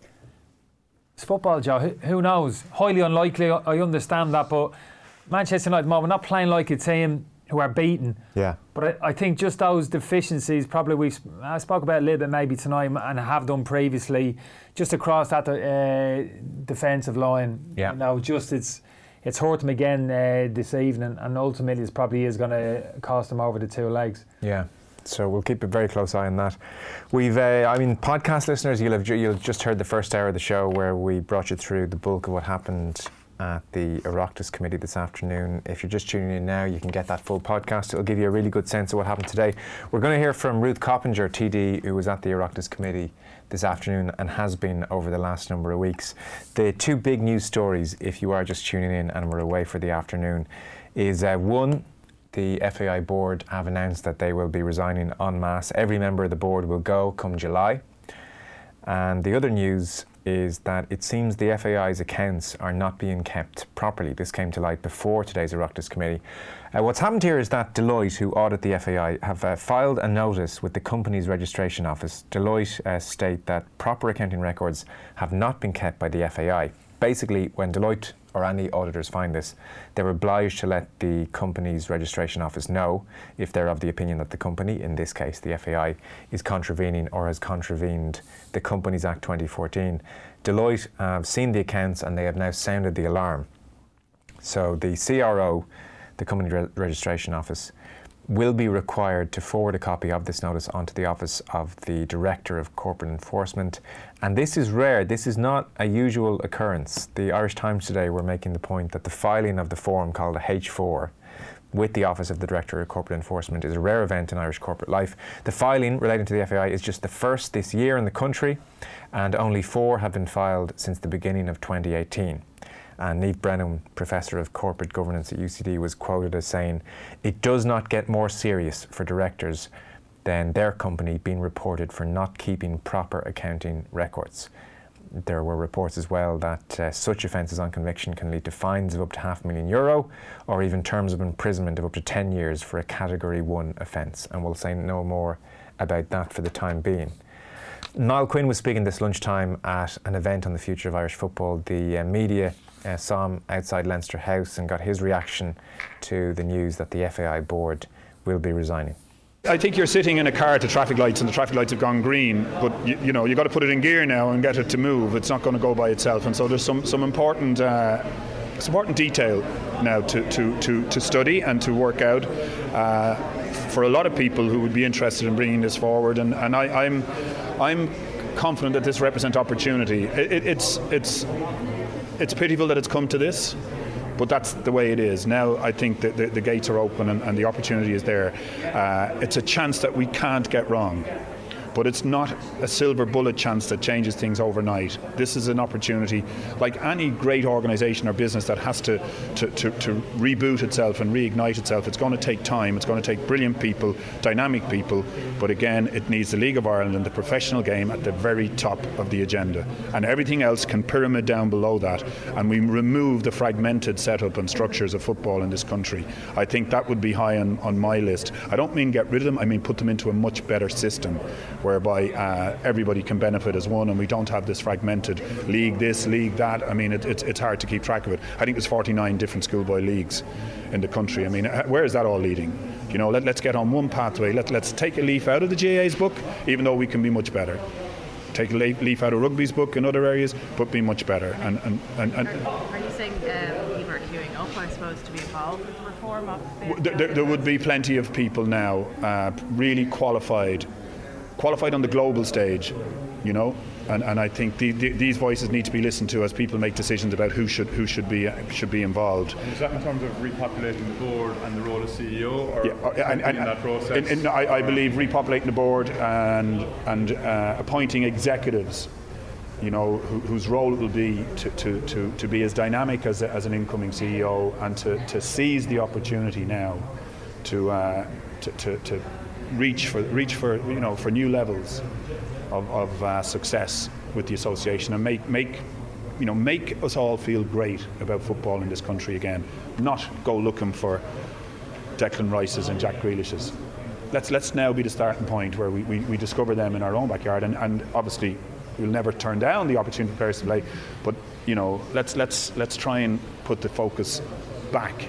It's football, Joe. Who, who knows? Highly unlikely, I understand that, but Manchester United at the moment, not playing like a team who are beaten. Yeah. But I, I think just those deficiencies, probably we've I spoke about a little bit maybe tonight and have done previously, just across that uh, defensive line. Yeah. You know, just it's it's hurt them again uh, this evening, and ultimately it probably is going to cost them over the two legs. Yeah. So we'll keep a very close eye on that. We've, uh, I mean, podcast listeners, you'll have you'll just heard the first hour of the show where we brought you through the bulk of what happened at the Oireachtas committee this afternoon. If you're just tuning in now, you can get that full podcast. It'll give you a really good sense of what happened today. We're going to hear from Ruth Coppinger, T D, who was at the Oireachtas committee this afternoon and has been over the last number of weeks. The two big news stories, if you are just tuning in and we're away for the afternoon, is uh, one, the F A I board have announced that they will be resigning en masse. Every member of the board will go come July. And the other news is that it seems the F A I's accounts are not being kept properly. This came to light before today's Oireachtas committee. Uh, what's happened here is that Deloitte, who audit the F A I, have uh, filed a notice with the company's registration office. Deloitte uh, state that proper accounting records have not been kept by the F A I. Basically, when Deloitte or any auditors find this, they're obliged to let the company's registration office know if they're of the opinion that the company, in this case the F A I, is contravening or has contravened the Companies Act twenty fourteen. Deloitte have seen the accounts and they have now sounded the alarm. So the C R O, the company re- registration office, will be required to forward a copy of this notice onto the office of the Director of Corporate Enforcement. And this is rare. This is not a usual occurrence. The Irish Times today were making the point that the filing of the form called a H four with the Office of the Director of Corporate Enforcement is a rare event in Irish corporate life. The filing relating to the F A I is just the first this year in the country, and only four have been filed since the beginning of twenty eighteen. And Niamh Brennan, Professor of Corporate Governance at U C D, was quoted as saying, "It does not get more serious for directors than their company being reported for not keeping proper accounting records." There were reports as well that uh, such offences on conviction can lead to fines of up to half a million euro or even terms of imprisonment of up to ten years for a Category one offence. And we'll say no more about that for the time being. Niall Quinn was speaking this lunchtime at an event on the future of Irish football. The uh, media uh, saw him outside Leinster House and got his reaction to the news that the F A I board will be resigning. I think you're sitting in a car to traffic lights and the traffic lights have gone green, but you, you know, you've got to put it in gear now and get it to move. It's not going to go by itself, and so there's some, some important uh, some important detail now to, to, to, to study and to work out uh, for a lot of people who would be interested in bringing this forward, and, and I, I'm I'm confident that this represents opportunity. It, it, it's it's it's pitiful that it's come to this, but that's the way it is. Now I think that the, the gates are open and, and the opportunity is there. Uh, it's a chance that we can't get wrong, but it's not a silver bullet chance that changes things overnight. This is an opportunity, like any great organisation or business that has to, to, to, to reboot itself and reignite itself. It's going to take time, it's going to take brilliant people, dynamic people, but again, it needs the League of Ireland and the professional game at the very top of the agenda. And everything else can pyramid down below that, and we remove the fragmented setup and structures of football in this country. I think that would be high on, on my list. I don't mean get rid of them, I mean put them into a much better system, whereby uh, everybody can benefit as one, and we don't have this fragmented league this, league that. I mean, it, it's, it's hard to keep track of it. I think there's forty-nine different schoolboy leagues in the country. I mean, where is that all leading? You know, let, let's get on one pathway. Let, let's take a leaf out of the G A A's book, even though we can be much better. Take a leaf out of rugby's book in other areas, but be much better. And, and, and, and Are you saying um, people are queuing up? I suppose, to be involved with the reform of the... There, there, there would be plenty of people now, uh, really qualified, qualified on the global stage, you know, and, and I think the, the, these voices need to be listened to as people make decisions about who should who should be uh, should be involved. And is that in terms of repopulating the board and the role of C E O, or yeah, and, and, in that process? In, in, I, I believe repopulating the board and and uh, appointing executives, you know, who, whose role it will be to, to, to, to be as dynamic as, a, as an incoming C E O, and to, to seize the opportunity now to, uh, to, to, to reach for reach for you know for new levels of, of uh, success with the association, and make make you know make us all feel great about football in this country again. Not go looking for Declan Rices and Jack Grealishes. Let's let's now be the starting point where we, we, we discover them in our own backyard, and, and obviously we'll never turn down the opportunity for players to play, but you know let's let's let's try and put the focus back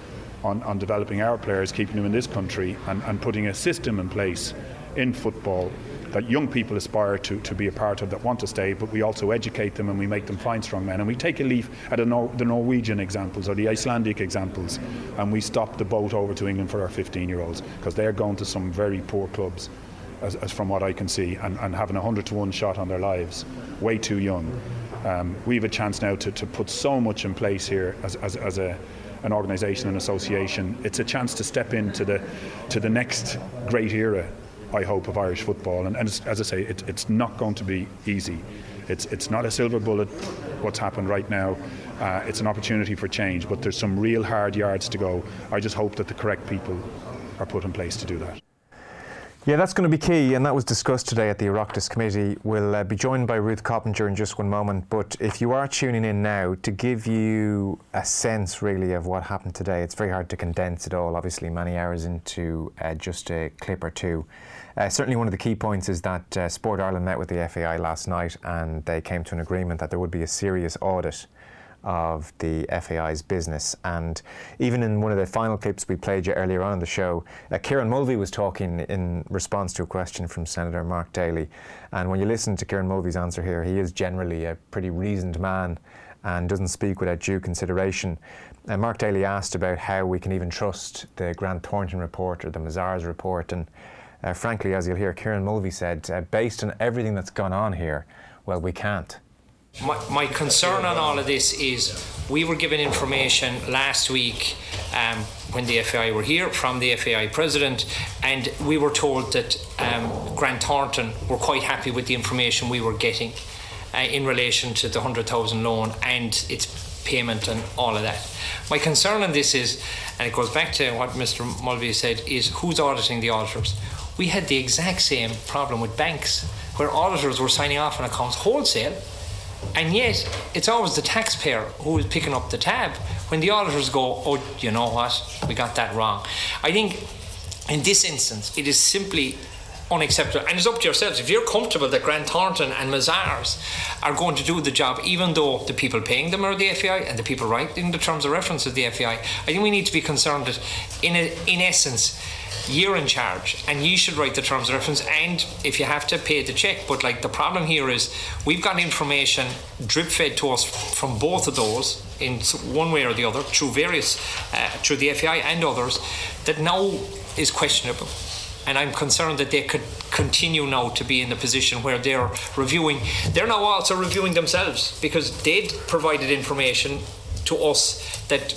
on, on developing our players, keeping them in this country, and, and putting a system in place in football that young people aspire to, to be a part of, that want to stay, but we also educate them and we make them find strong men. And we take a leaf at a Nor- the Norwegian examples or the Icelandic examples, and we stop the boat over to England for our fifteen-year-olds, because they're going to some very poor clubs, as, as from what I can see, and, and having a hundred to one shot on their lives, way too young. Um, we have a chance now to, to put so much in place here as, as, as a an organisation and association. It's a chance to step into the to the next great era, I hope, of Irish football. And, and as, as I say, it, it's not going to be easy. It's it's not a silver bullet, what's happened right now. Uh, it's an opportunity for change, but there's some real hard yards to go. I just hope that the correct people are put in place to do that. Yeah, that's going to be key, and that was discussed today at the Oireachtas Committee. We'll uh, be joined by Ruth Coppinger in just one moment, but if you are tuning in now, to give you a sense really of what happened today, it's very hard to condense it all, obviously many hours into uh, just a clip or two. Uh, certainly one of the key points is that uh, Sport Ireland met with the F A I last night, and they came to an agreement that there would be a serious audit of the F A I's business. And even in one of the final clips we played you earlier on in the show, uh, Kieran Mulvey was talking in response to a question from Senator Mark Daly, and when you listen to Kieran Mulvey's answer here, he is generally a pretty reasoned man and doesn't speak without due consideration. And Mark Daly asked about how we can even trust the Grant Thornton report or the Mazars report, and uh, frankly, as you'll hear, Kieran Mulvey said, uh, based on everything that's gone on here, well, we can't. My, my concern on all of this is we were given information last week um, when the F A I were here from the F A I president, and we were told that um, Grant Thornton were quite happy with the information we were getting uh, in relation to the one hundred thousand loan and its payment and all of that. My concern on this is, and it goes back to what Mister Mulvey said, is who's auditing the auditors. We had the exact same problem with banks, where auditors were signing off on accounts wholesale, and yet it's always the taxpayer who is picking up the tab when the auditors go, oh, you know what, we got that wrong. I think in this instance it is simply unacceptable, and it's up to yourselves. If you're comfortable that Grant Thornton and Mazars are going to do the job, even though the people paying them are the F A I and the people writing the terms of reference of the F A I, I think we need to be concerned that in a, in essence you're in charge and you should write the terms of reference, and if you have to, pay the check. But like, the problem here is we've got information drip fed to us from both of those in one way or the other through various uh, through the F A I and others that now is questionable, and I'm concerned that they could continue now to be in the position where they're reviewing they're now also reviewing themselves, because they'd provided information to us that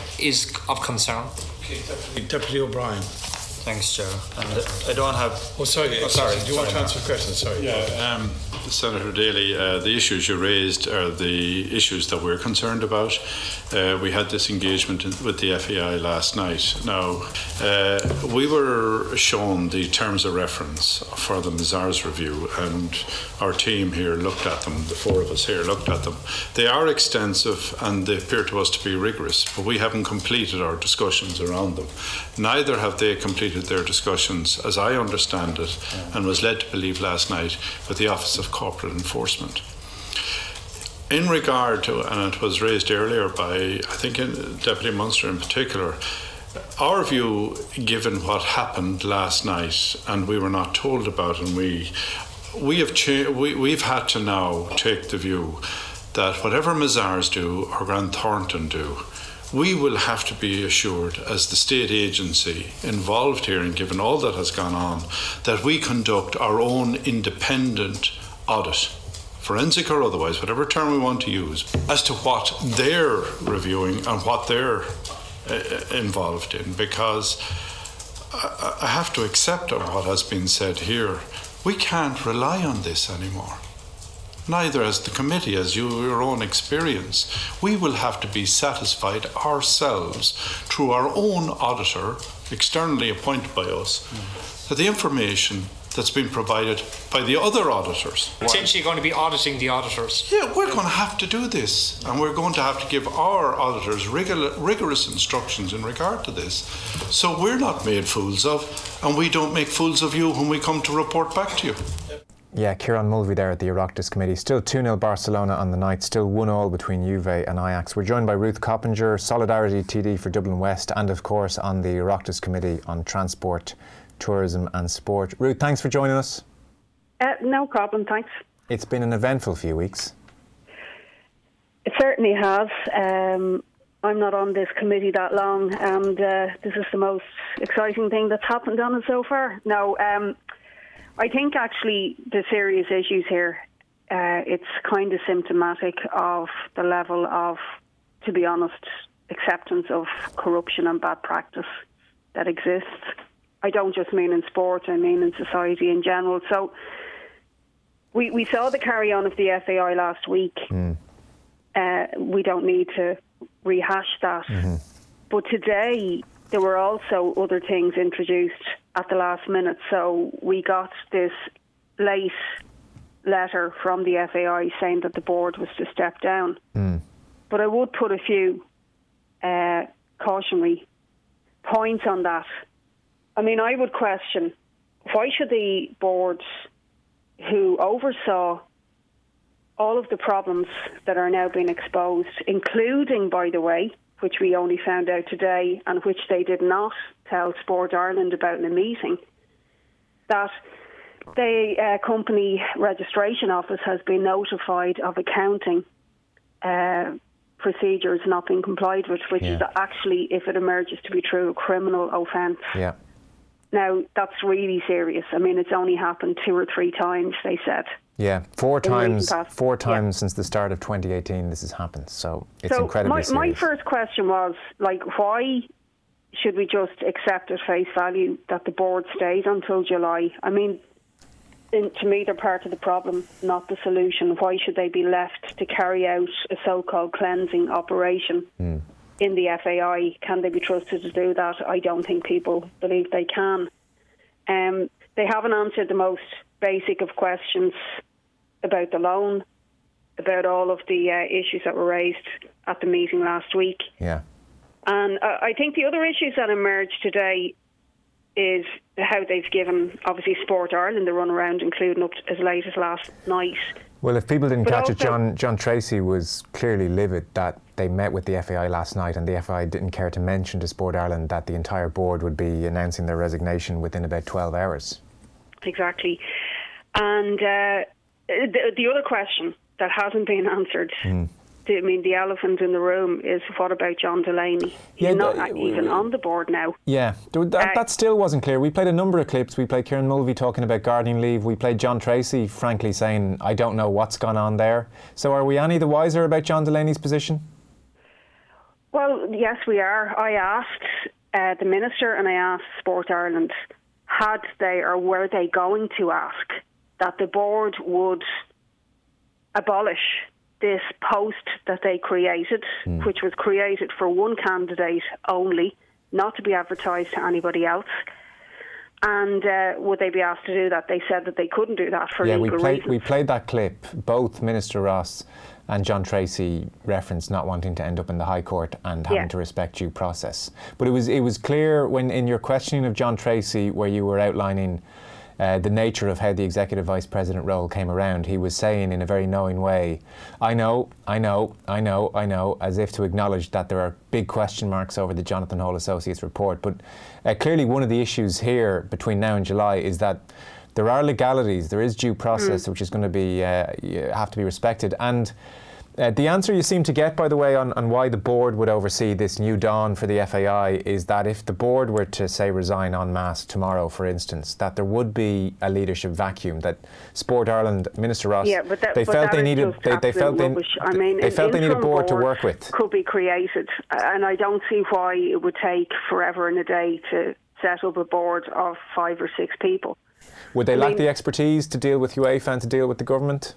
is of concern. Okay, Deputy, Deputy O'Brien. Thanks, Chair. And I don't have... Oh, sorry. Oh, sorry. Do you want to answer the question? Sorry. Yeah, um, Senator Daly, uh, the issues you raised are the issues that we're concerned about. Uh, we had this engagement with the F A I last night. Now, uh, we were shown the terms of reference for the Mazars review, and our team here looked at them, the four of us here looked at them. They are extensive and they appear to us to be rigorous, but we haven't completed our discussions around them. Neither have they completed their discussions, as I understand it, and was led to believe last night, with the Office of Corporate Enforcement. In regard to, and it was raised earlier by, I think, in Deputy Munster in particular, our view, given what happened last night, and we were not told about, and we we have cha- we, we've had to now take the view that whatever Mazars do or Grant Thornton do, we will have to be assured, as the state agency involved here and given all that has gone on, that we conduct our own independent audit, forensic or otherwise, whatever term we want to use, as to what they're reviewing and what they're uh, involved in. Because I, I have to accept what has been said here. We can't rely on this anymore. Neither as the committee, as you, your own experience. We will have to be satisfied ourselves through our own auditor, externally appointed by us, mm. that the information that's been provided by the other auditors. Potentially going to be auditing the auditors. Yeah, we're going to have to do this, and we're going to have to give our auditors rigor, rigorous instructions in regard to this, so we're not made fools of, and we don't make fools of you when we come to report back to you. Yeah, Kieran Mulvey there at the Oireachtas Committee. Still two nil Barcelona on the night, still one all between Juve and Ajax. We're joined by Ruth Coppinger, Solidarity T D for Dublin West, and of course on the Oireachtas Committee on Transport, Tourism and Sport. Ruth, thanks for joining us. Uh, no problem, thanks. It's been an eventful few weeks. It certainly has. Um, I'm not on this committee that long, and uh, this is the most exciting thing that's happened on it so far. No, um, I think actually the serious issues here, uh, it's kind of symptomatic of the level of, to be honest, acceptance of corruption and bad practice that exists. I don't just mean in sport, I mean in society in general. So we we saw the carry-on of the F A I last week. Mm. Uh, we don't need to rehash that. Mm-hmm. But today there were also other things introduced at the last minute. So we got this late letter from the F A I saying that the board was to step down. Mm. But I would put a few uh, cautionary points on that. I mean, I would question, why should the board who oversaw all of the problems that are now being exposed, including, by the way, which we only found out today and which they did not tell Sport Ireland about in a meeting, that the uh, company registration office has been notified of accounting uh, procedures not being complied with, which yeah. is actually, if it emerges to be true, a criminal offence. Yeah. Now, that's really serious. I mean, it's only happened two or three times, they said. Yeah, four times four times yeah. since the start of twenty eighteen this has happened. So it's so incredibly my, serious. My first question was, like, why should we just accept at face value that the board stays until July? I mean, in, to me, they're part of the problem, not the solution. Why should they be left to carry out a so-called cleansing operation mm. in the F A I? Can they be trusted to do that? I don't think people believe they can. Um, they haven't answered the most basic of questions about the loan, about all of the uh, issues that were raised at the meeting last week. Yeah. And uh, I think the other issues that emerged today is how they've given, obviously, Sport Ireland the runaround, including up to as late as last night. Well, if people didn't but catch also, it, John John Tracy was clearly livid that they met with the F A I last night and the F A I didn't care to mention to Sport Ireland that the entire board would be announcing their resignation within about twelve hours. Exactly. And uh, the, the other question that hasn't been answered, mm. the, I mean, the elephant in the room is, what about John Delaney? He's yeah, not uh, even on the board now. Yeah, that, uh, that still wasn't clear. We played a number of clips. We played Kieran Mulvey talking about gardening leave. We played John Tracy, frankly, saying, I don't know what's gone on there. So are we any the wiser about John Delaney's position? Well, yes, we are. I asked uh, the Minister and I asked Sport Ireland, had they or were they going to ask that the board would abolish this post that they created, mm. which was created for one candidate only, not to be advertised to anybody else. And uh, would they be asked to do that? They said that they couldn't do that for yeah, legal we played, reasons. we played that clip. Both Minister Ross and John Tracy referenced not wanting to end up in the High Court and having yeah. to respect due process. But it was it was clear when in your questioning of John Tracy, where you were outlining uh, the nature of how the Executive Vice President role came around, he was saying in a very knowing way, I know, I know, I know, I know, as if to acknowledge that there are big question marks over the Jonathan Hall Associates report. But uh, clearly one of the issues here between now and July is that there are legalities, there is due process mm. which is going to be uh, have to be respected. And Uh, the answer you seem to get, by the way, on, on why the board would oversee this new dawn for the F A I is that if the board were to, say, resign en masse tomorrow, for instance, that there would be a leadership vacuum, that Sport Ireland, Minister Ross, yeah, but that, they but felt that they needed they, they felt they, I mean, they felt they needed a board, board to work with. Could be created, and I don't see why it would take forever and a day to set up a board of five or six people. Would they I lack mean, the expertise to deal with UEFA and to deal with the government?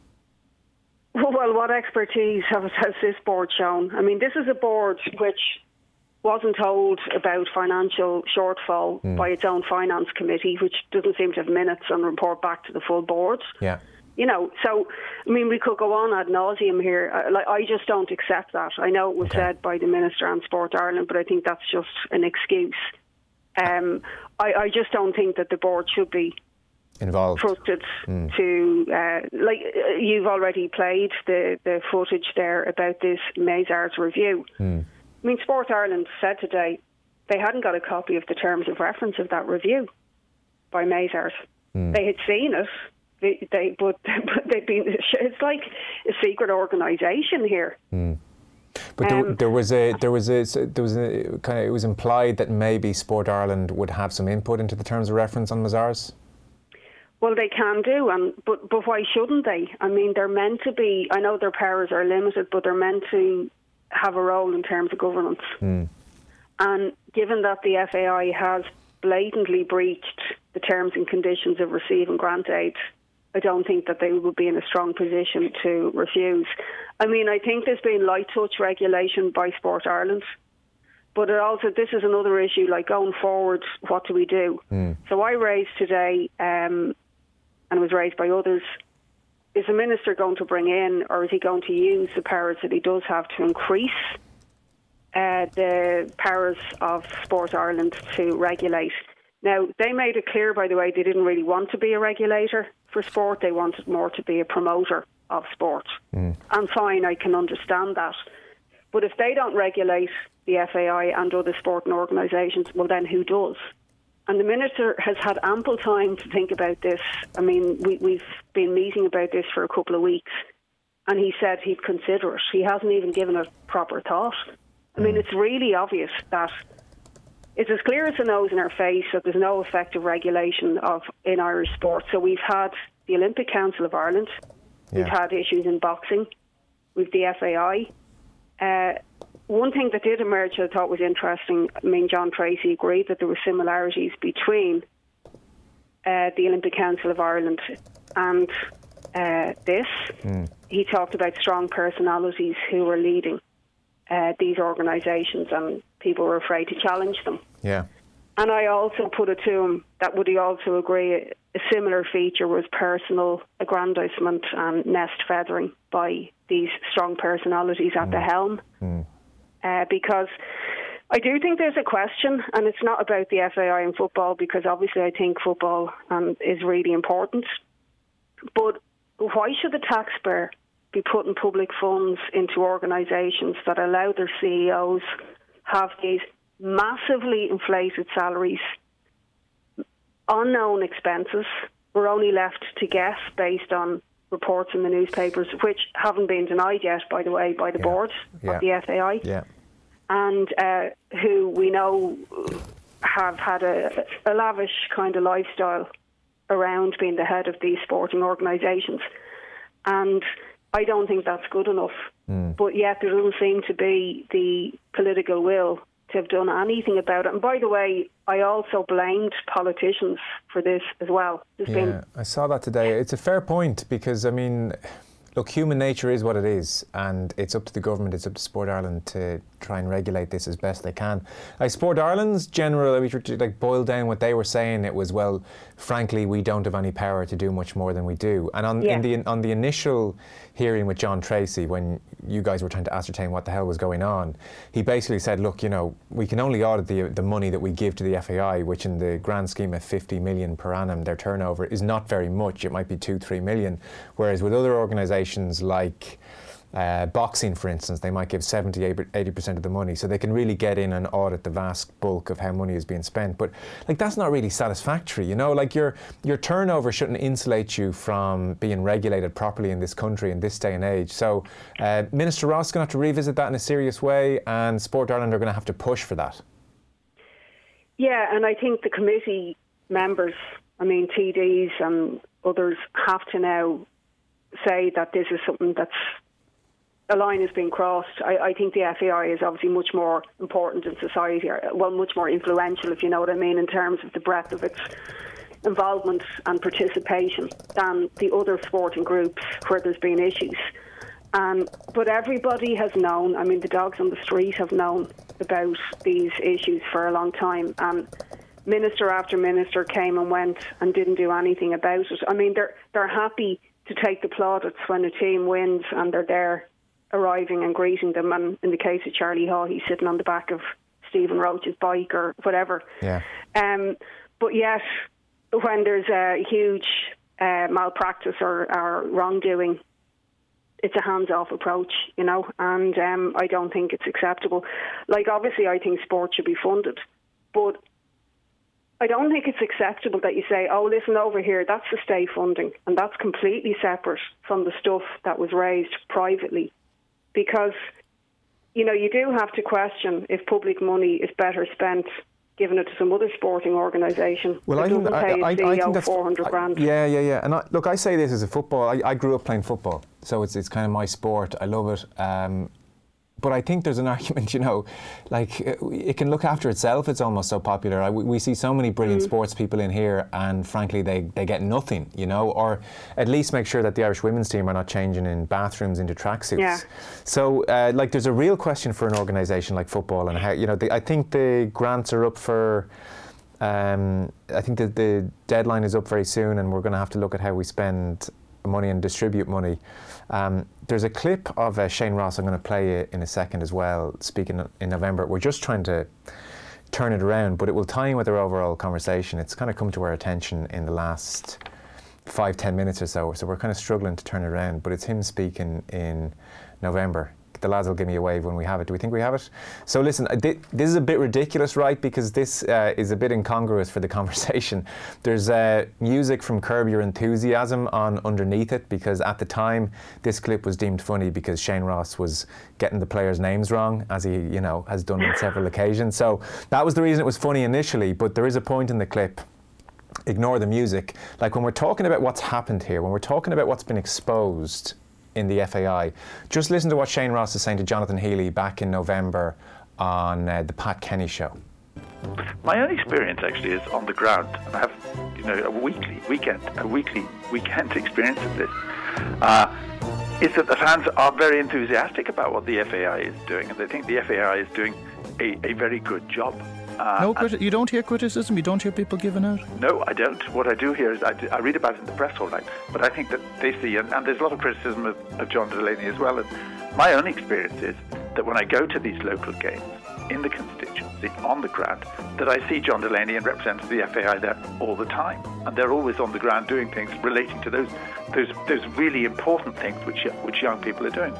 Well, what expertise has, has this board shown? I mean, this is a board which wasn't told about financial shortfall mm. by its own finance committee, which doesn't seem to have minutes and report back to the full board. Yeah. You know, so, I mean, we could go on ad nauseum here. I, like, I just don't accept that. I know it was okay. said by the Minister and Sport Ireland, but I think that's just an excuse. Um, I, I just don't think that the board should be involved, trusted mm. to, uh, like, uh, you've already played the, the footage there about this Mazars review. Mm. I mean, Sport Ireland said today they hadn't got a copy of the terms of reference of that review by Mazars. Mm. They had seen it, they, they but, but they'd been, it's like a secret organisation here. Mm. But there, um, there was a there was a there was a kind of it was implied that maybe Sport Ireland would have some input into the terms of reference on Mazars. Well, they can do, and but but why shouldn't they? I mean, they're meant to be. I know their powers are limited, but they're meant to have a role in terms of governance. Mm. And given that the F A I has blatantly breached the terms and conditions of receiving grant aid, I don't think that they would be in a strong position to refuse. I mean, I think there's been light touch regulation by Sport Ireland, but it also, this is another issue, like going forward, what do we do? Mm. So I raised today, um, and it was raised by others, is the Minister going to bring in, or is he going to use the powers that he does have to increase uh, the powers of Sport Ireland to regulate? Now, they made it clear, by the way, they didn't really want to be a regulator for sport. They wanted more to be a promoter of sport. Mm. And fine, I can understand that. But if they don't regulate the F A I and other sporting organisations, well, then who does? And the Minister has had ample time to think about this. I mean, we, we've been meeting about this for a couple of weeks, and he said he'd consider it. He hasn't even given it proper thought. I mean, it's really obvious that it's as clear as the nose in our face that there's no effective regulation of in Irish sport. So we've had the Olympic Council of Ireland, yeah. we've had issues in boxing, we've the F A I. Uh, one thing that did emerge I thought was interesting, I mean, John Tracy agreed that there were similarities between uh, the Olympic Council of Ireland and uh, this. Mm. He talked about strong personalities who were leading uh, these organisations, and people were afraid to challenge them. Yeah. And I also put it to him that would he also agree a similar feature was personal aggrandisement and nest feathering by these strong personalities at mm. the helm. Mm. Uh, because I do think there's a question, and it's not about the F A I and football, because obviously I think football um, is really important. But why should the taxpayer be putting public funds into organisations that allow their C E Os have these massively inflated salaries, unknown expenses? We're only left to guess based on reports in the newspapers, which haven't been denied yet, by the way, by the yeah. board yeah. of the F A I, yeah. and uh, who we know have had a, a lavish kind of lifestyle around being the head of these sporting organisations. And I don't think that's good enough. Mm. But yet there doesn't seem to be the political will to have done anything about it. And by the way, I also blamed politicians for this as well. There's yeah, been I saw that today. It's a fair point because, I mean, look, human nature is what it is, and it's up to the government, it's up to Sport Ireland to try and regulate this as best they can. Like Sport Ireland's general, we should like boil down what they were saying. It was, well, frankly, we don't have any power to do much more than we do. And on Yeah. in the on the initial hearing with John Tracy, when you guys were trying to ascertain what the hell was going on, he basically said, look, you know, we can only audit the the money that we give to the F A I, which in the grand scheme of fifty million per annum, their turnover is not very much. It might be two, three million. Whereas with other organisations like Uh, boxing, for instance, they might give seventy, eighty percent of the money, so they can really get in and audit the vast bulk of how money is being spent. But like, that's not really satisfactory, you know. Like, your your turnover shouldn't insulate you from being regulated properly in this country in this day and age. So uh, Minister Ross is going to have to revisit that in a serious way, and Sport Ireland are going to have to push for that. Yeah, and I think the committee members, I mean T Ds and others, have to now say that this is something that's a line has been crossed. I, I think the F A I is obviously much more important in society, or, well, much more influential, if you know what I mean, in terms of the breadth of its involvement and participation than the other sporting groups where there's been issues. Um, but everybody has known, I mean, the dogs on the street have known about these issues for a long time. And minister after minister came and went and didn't do anything about it. I mean, they're they're happy to take the plaudits when a team wins and they're there arriving and greeting them, and in the case of Charlie Haw, he's sitting on the back of Stephen Roach's bike or whatever. Yeah. Um, but yet, when there's a huge uh, malpractice or, or wrongdoing, it's a hands-off approach, you know, and um, I don't think it's acceptable. Like, obviously, I think sport should be funded, but I don't think it's acceptable that you say, oh, listen, over here, that's the state funding, and that's completely separate from the stuff that was raised privately. Because, you know, you do have to question if public money is better spent giving it to some other sporting organisation. Well, I think, I, I, I think that's four hundred grand. Yeah, yeah, yeah. And I, look, I say this as a football. I, I grew up playing football, so it's it's kind of my sport. I love it. Um, but I think there's an argument, you know, like it can look after itself. It's almost so popular. I, we see so many brilliant mm. sports people in here, and frankly, they, they get nothing, you know, or at least make sure that the Irish women's team are not changing in bathrooms into tracksuits. Yeah. So, uh, like, there's a real question for an organisation like football, and how, you know, the, I think the grants are up for. Um, I think that the deadline is up very soon, and we're going to have to look at how we spend money and distribute money. Um, there's a clip of uh, Shane Ross I'm going to play it in a second as well, speaking in November. We're just trying to turn it around, but it will tie in with our overall conversation. It's kind of come to our attention in the last five, ten minutes or so, so we're kind of struggling to turn it around, but it's him speaking in November. The lads will give me a wave when we have it. Do we think we have it? So listen, this is a bit ridiculous, right? Because this uh, is a bit incongruous for the conversation. There's uh, music from Curb Your Enthusiasm on underneath it, because at the time this clip was deemed funny because Shane Ross was getting the players' names wrong, as he, you know, has done on several occasions. So that was the reason it was funny initially. But there is a point in the clip. Ignore the music. Like, when we're talking about what's happened here, when we're talking about what's been exposed in the F A I, just listen to what Shane Ross is saying to Jonathan Healy back in November on uh, the Pat Kenny show. My own experience actually is on the ground. I have, you know, a weekly weekend, a weekly weekend experience of this. Uh, is that the fans are very enthusiastic about what the F A I is doing, and they think the F A I is doing a, a very good job. Uh, no, criti- you don't hear criticism? You don't hear people giving out? No, I don't. What I do hear is I, do, I read about it in the press all night, but I think that they see, and, and there's a lot of criticism of, of John Delaney as well. And my own experience is that when I go to these local games in the constituency, on the ground, that I see John Delaney and representatives of the F A I there all the time, and they're always on the ground doing things relating to those those those really important things which which young people are doing.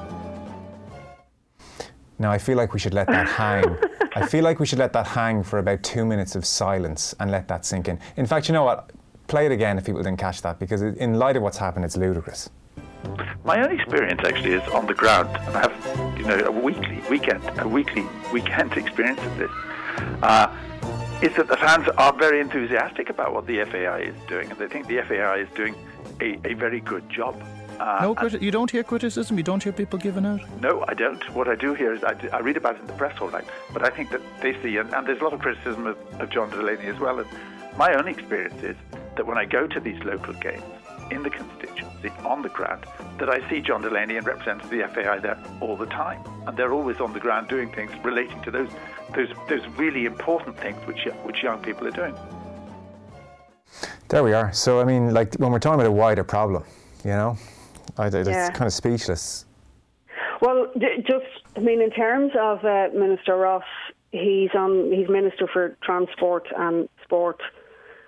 Now, I feel like we should let that hang. I feel like we should let that hang for about two minutes of silence and let that sink in. In fact, you know what? Play it again if people didn't catch that, because in light of what's happened, it's ludicrous. My own experience actually is on the ground, and I have, you know, a weekly weekend, a weekly weekend experience of this. Uh, is that the fans are very enthusiastic about what the F A I is doing, and they think the F A I is doing a, a very good job. Uh, no, criti- you don't hear criticism? You don't hear people giving out? No, I don't. What I do hear is I, do, I read about it in the press all night, but I think that they see, and, and there's a lot of criticism of, of John Delaney as well. And my own experience is that when I go to these local games in the constituency, on the ground, that I see John Delaney and representatives of the F A I there all the time, and they're always on the ground doing things relating to those those those really important things which which young people are doing. There we are. So I mean, like, when we're talking about a wider problem, you know. I, it's yeah. kind of speechless. Well, just, I mean, in terms of uh, Minister Ross, he's on. He's Minister for Transport and Sport.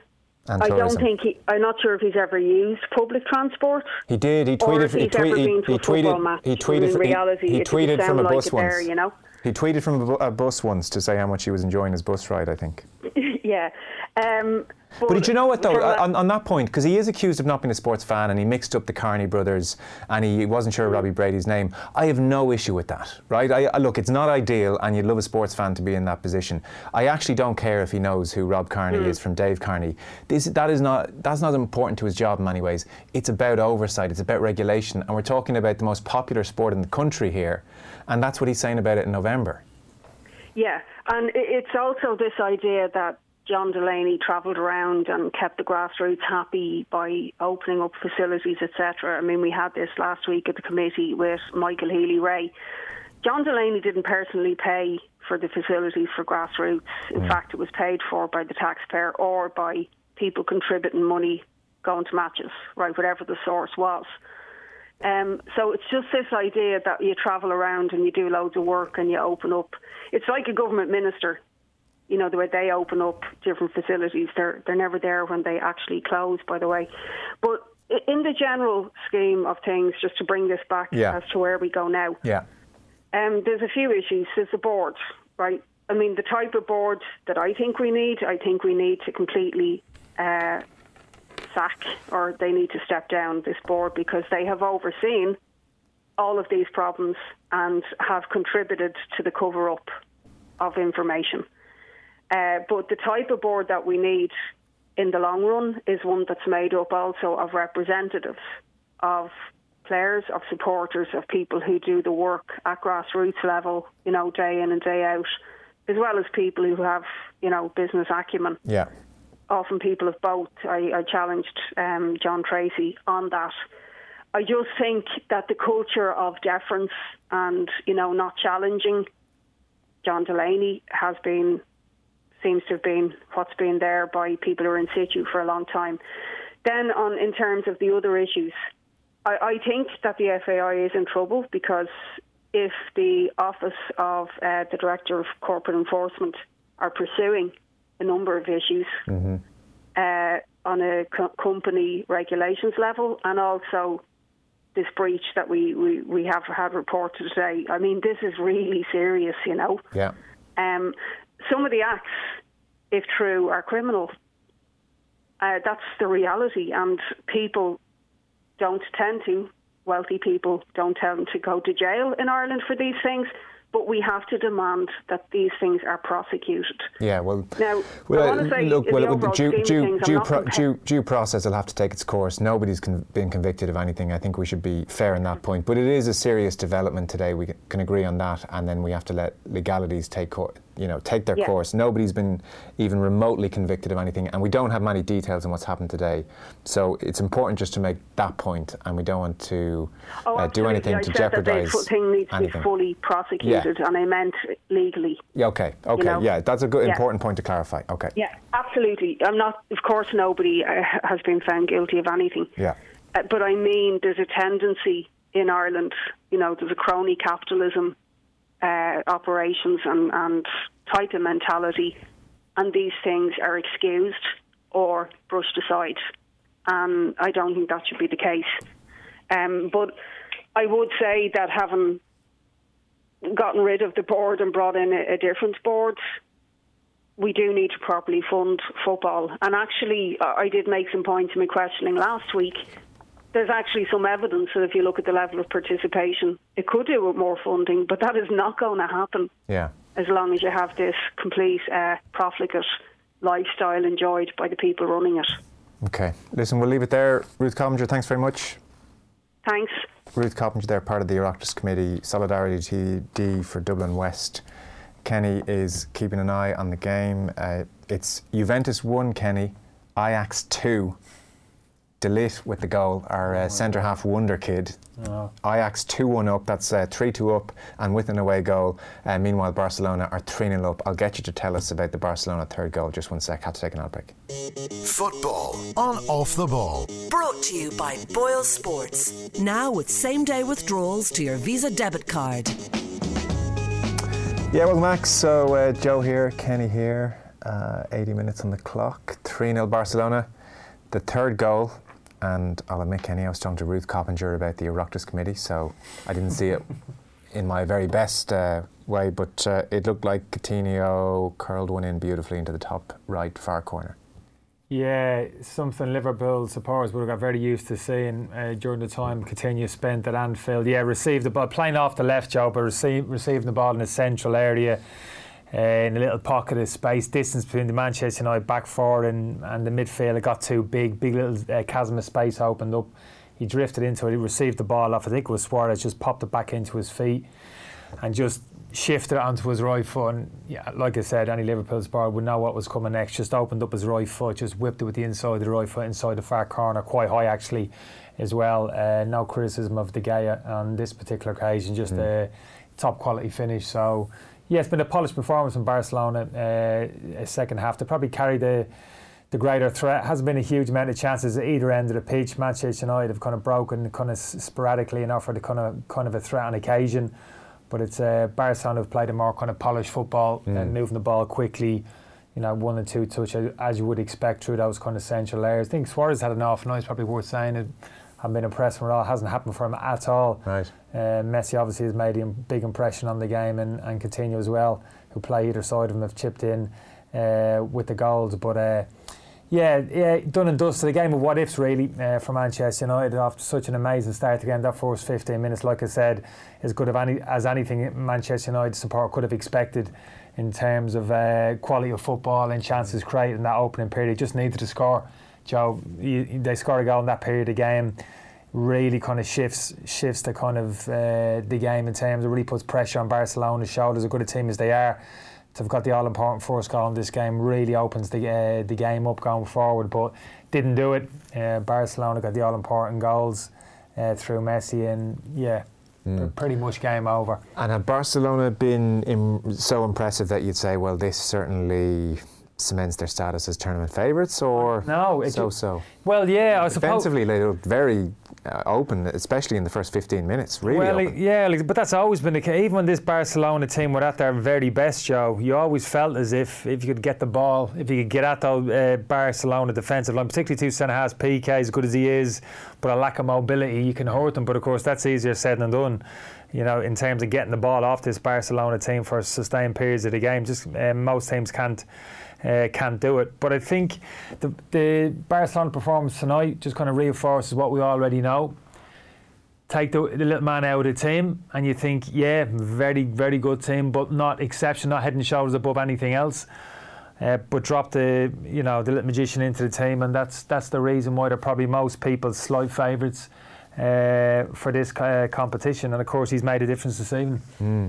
and I tourism. don't think he, I'm not sure if he's ever used public transport. He did. He tweeted. Or if he's he, tweet, ever he, been to he a football tweeted. match. He tweeted. In reality, he, he it doesn't tweeted sound from a like bus it once. there, you know? He tweeted from a, bu- a bus once to say how much he was enjoying his bus ride, I think. yeah. Um, but, but did you know what, though, that, on, on that point, because he is accused of not being a sports fan and he mixed up the Carney brothers and he wasn't sure of Robbie Brady's name. I have no issue with that, right? I, I, look, it's not ideal and you'd love a sports fan to be in that position. I actually don't care if he knows who Rob Carney mm. is from Dave Carney. This, that is not, that's not important to his job in many ways. It's about oversight, it's about regulation, and we're talking about the most popular sport in the country here, and that's what he's saying about it in November. Yeah, and it's also this idea that John Delaney travelled around and kept the grassroots happy by opening up facilities, et cetera. I mean, we had this last week at the committee with Michael Healy-Rae. John Delaney didn't personally pay for the facilities for grassroots. In mm. fact, it was paid for by the taxpayer or by people contributing money going to matches, right, whatever the source was. Um, so it's just this idea that you travel around and you do loads of work and you open up. It's like a government minister. You know, the way they open up different facilities, they're they're never there when they actually close, by the way. But in the general scheme of things, just to bring this back yeah. as to where we go now, yeah. um, there's a few issues. There's the board, right? I mean, the type of board that I think we need, I think we need to completely uh, sack, or they need to step down this board, because they have overseen all of these problems and have contributed to the cover-up of information. Uh, but the type of board that we need in the long run is one that's made up also of representatives of players, of supporters, of people who do the work at grassroots level, you know, day in and day out, as well as people who have, you know, business acumen. Yeah. Often people of both. I, I challenged um, John Tracy on that. I just think that the culture of deference and, you know, not challenging John Delaney has been... seems to have been what's been there by people who are in situ for a long time. Then on in terms of the other issues, I, I think that the F A I is in trouble, because if the Office of uh, the Director of Corporate Enforcement are pursuing a number of issues mm-hmm. uh, on a co- company regulations level, and also this breach that we, we, we have had reported today, I mean, this is really serious, you know. Yeah. Um, Some of the acts, if true, are criminal. Uh, that's the reality, and people don't tend to, wealthy people don't tend to go to jail in Ireland for these things, but we have to demand that these things are prosecuted. Yeah, well, now, well, I want to say, look, in well, the overall due, scheme due, of things, due, I'm not pro, compa- due, due process will have to take its course. Nobody's con- been convicted of anything. I think we should be fair in that point. But it is a serious development today. We can agree on that, and then we have to let legalities take course. You know, take their yeah. course. Nobody's been even remotely convicted of anything, and we don't have many details on what's happened today. So it's important just to make that point, and we don't want to oh, uh, do anything I to said jeopardise that the thing needs to anything. be fully prosecuted, yeah. and I meant legally. Yeah, okay, okay, you know? yeah, that's a good, yeah. important point to clarify. Okay. Yeah, absolutely. I'm not. Of course, nobody uh, has been found guilty of anything. Yeah. Uh, but I mean, there's a tendency in Ireland. You know, there's a crony capitalism. Uh, operations and, and type of mentality, and these things are excused or brushed aside. And I don't think that should be the case. Um, but I would say that having gotten rid of the board and brought in a, a different board, we do need to properly fund football. And actually, I did make some points in my questioning last week. There's actually some evidence that if you look at the level of participation, it could do with more funding, but that is not going to happen yeah. as long as you have this complete uh, profligate lifestyle enjoyed by the people running it. Okay. Listen, we'll leave it there. Ruth Coppinger, thanks very much. Thanks. Ruth Coppinger there, part of the Oireachtas Committee, Solidarity T D for Dublin West. Kenny is keeping an eye on the game. Uh, it's Juventus one, Kenny, Ajax two. Delit with the goal, our uh, centre-half wonder kid. Oh. Ajax two one up, that's uh, three two up, and with an away goal. Uh, meanwhile, Barcelona are three nil up. I'll get you to tell us about the Barcelona third goal. Just one sec, had to take an ad break. Football on Off the Ball. Brought to you by Boyle Sports. Now with same-day withdrawals to your Visa debit card. Yeah, well, Max, so uh, Joe here, Kenny here, uh, eighty minutes on the clock. three nil Barcelona. The third goal, and I'll admit, Kenny, I was talking to Ruth Coppinger about the Oireachtas committee, so I didn't see it in my very best uh, way, but uh, it looked like Coutinho curled one in beautifully into the top right far corner. Yeah, something Liverpool supporters would have got very used to seeing uh, during the time Coutinho spent at Anfield. Yeah, received the ball, playing off the left, Joe, but receive, receiving the ball in the central area, uh, in a little pocket of space, distance between the Manchester United back four and, and the midfield. It got too big, big little uh, chasm of space opened up. He drifted into it, he received the ball off, I think it was Suarez, just popped it back into his feet and just shifted it onto his right foot. And yeah, like I said, any Liverpool supporter would know what was coming next. Just opened up his right foot, just whipped it with the inside of the right foot, inside the far corner, quite high actually as well. Uh, no criticism of De Gea on this particular occasion, just mm. a top quality finish. So yeah, it's been a polished performance from Barcelona, uh, a second half. They probably carry the the greater threat. Hasn't been a huge amount of chances at either end of the pitch. Manchester United have kind of broken kind of sporadically and offered a kind of kind of a threat on occasion. But it's uh, Barcelona have played a more kind of polished football mm. and moving the ball quickly, you know, one and two touch as you would expect through those kind of central areas. I think Suarez had an off night, probably worth saying. It haven't been impressed with it all. It hasn't happened for him at all. Right. Uh, Messi obviously has made a big impression on the game, and, and Coutinho as well, who play either side of him, have chipped in uh, with the goals. But uh, yeah, yeah, done and dusted. A game of what ifs really uh, for Manchester United after such an amazing start again. That first fifteen minutes, like I said, as good of any, as anything Manchester United support could have expected in terms of uh, quality of football and chances created in that opening period. Just needed to score. Joe, you, they scored a goal in that period of game. Really kind of shifts shifts the kind of uh, the game in terms of really puts pressure on Barcelona's shoulders. As good a team as they are, to have got the all-important first goal in this game really opens the uh, the game up going forward, but didn't do it. Uh, Barcelona got the all-important goals uh, through Messi, and yeah, mm. pretty much game over. And had Barcelona been Im- so impressive that you'd say, well, this certainly cements their status as tournament favourites, or no, it so-so? Well, yeah, I suppose. Defensively, they looked very uh, open, especially in the first fifteen minutes. Really well, open. Yeah, but that's always been the case. Even when this Barcelona team were at their very best, Joe, you always felt as if if you could get the ball, if you could get at the uh, Barcelona defensive line, particularly two centre halves, P K, as good as he is, but a lack of mobility, you can hurt them. But of course, that's easier said than done. You know, in terms of getting the ball off this Barcelona team for sustained periods of the game, just uh, most teams can't. Uh, can't do it. But I think the, the Barcelona performance tonight just kind of reinforces what we already know. Take the, the little man out of the team and you think, yeah, very, very good team, but not exceptional, not head and shoulders above anything else. Uh, but drop the, you know, the little magician into the team, and that's that's the reason why they're probably most people's slight favourites uh, for this uh, competition. And of course, he's made a difference this evening. Mm.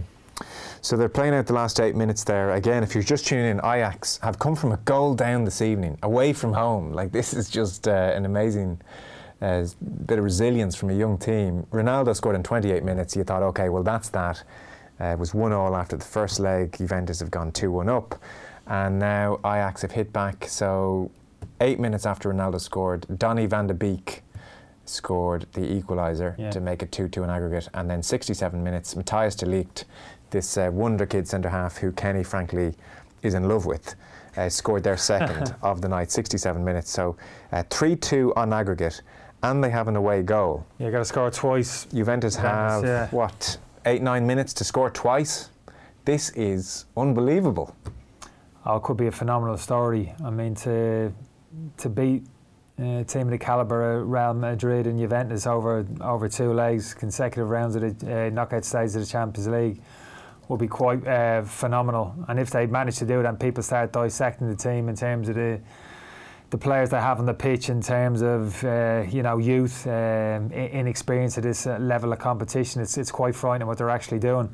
So they're playing out the last eight minutes there. Again, if you're just tuning in, Ajax have come from a goal down this evening, away from home. Like, this is just uh, an amazing uh, bit of resilience from a young team. Ronaldo scored in twenty-eight minutes. You thought, OK, well, that's that. Uh, it was one all after the first leg. Juventus have gone two one up. And now Ajax have hit back. So eight minutes after Ronaldo scored, Donny van de Beek scored the equaliser yeah. to make it two two in aggregate. And then sixty-seven minutes, Matthias de Ligt, this uh, wonder kid centre-half who Kenny, frankly, is in love with, uh, scored their second of the night, sixty-seven minutes. So uh, three two on aggregate, and they have an away goal. Yeah, got to score twice. Juventus, Juventus have, yeah. what, eight, nine minutes to score twice? This is unbelievable. Oh, it could be a phenomenal story. I mean, to to beat uh, a team of the calibre of Real Madrid and Juventus over over two legs, consecutive rounds of the uh, knockout stage of the Champions League would be quite uh, phenomenal. And if they manage to do that and people start dissecting the team in terms of the the players they have on the pitch, in terms of uh, you know youth, um, inexperience at this uh, level of competition, it's it's quite frightening what they're actually doing.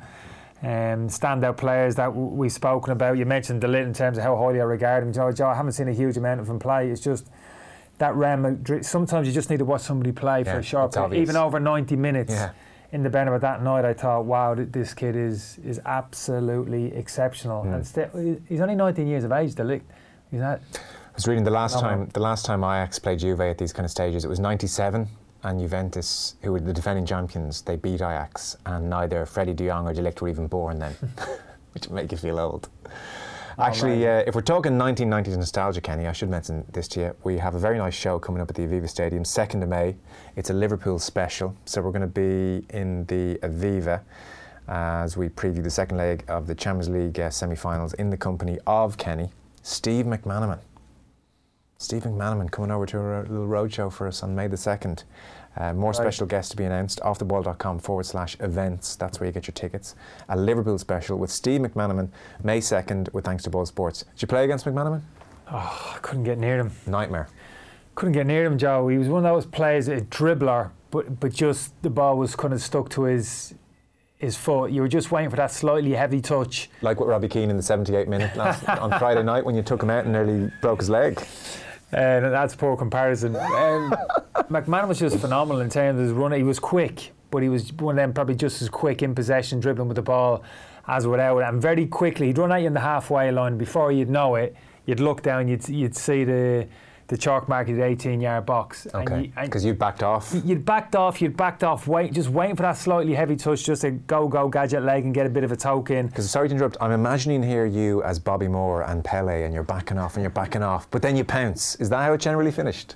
Um, standout players that w- we've spoken about. You mentioned De Ligt in terms of how highly I regard him. Joe, Joe, I haven't seen a huge amount of him play. It's just that Real Madrid. Sometimes you just need to watch somebody play yeah, for a short period, even over ninety minutes. Yeah. In the Bernabeu that night, I thought, wow, this kid is is absolutely exceptional. Mm. And still, he's only nineteen years of age, De Ligt. He's not. I was reading the last time the last time Ajax played Juve at these kind of stages, it was ninety-seven, and Juventus, who were the defending champions, they beat Ajax, and neither Freddie de Jong or De Ligt were even born then, which would make you feel old. Actually, uh, if we're talking nineteen nineties nostalgia, Kenny, I should mention this to you. We have a very nice show coming up at the Aviva Stadium, second of May. It's a Liverpool special, so we're going to be in the Aviva as we preview the second leg of the Champions League uh, semi-finals in the company of Kenny, Steve McManaman. Steve McManaman coming over to a little roadshow for us on May the second. Uh, more right. special guests to be announced. offtheball.com forward slash events. That's where you get your tickets. A Liverpool special with Steve McManaman, May second, with thanks to Ball Sports. Did you play against McManaman? Oh, I couldn't get near him. Nightmare. Couldn't get near him, Joe. He was one of those players, a dribbler, but but just the ball was kind of stuck to his his foot. You were just waiting for that slightly heavy touch. Like what Robbie Keane in the seventy-eighth minute last on Friday night when you took him out and nearly broke his leg. Uh, that's poor comparison. Um, McManaman was just phenomenal in terms of his run. He was quick, but he was one of them probably just as quick in possession, dribbling with the ball as without it. And very quickly, he'd run out you in the halfway line. Before you'd know it, you'd look down, you'd you'd see the the chalk mark at the eighteen-yard box. Okay, because you, you backed off. You'd backed off, you'd backed off, wait, just waiting for that slightly heavy touch, just to go, go, gadget leg and get a bit of a token. Because, sorry to interrupt, I'm imagining here you as Bobby Moore and Pele, and you're backing off and you're backing off, but then you pounce. Is that how it generally finished?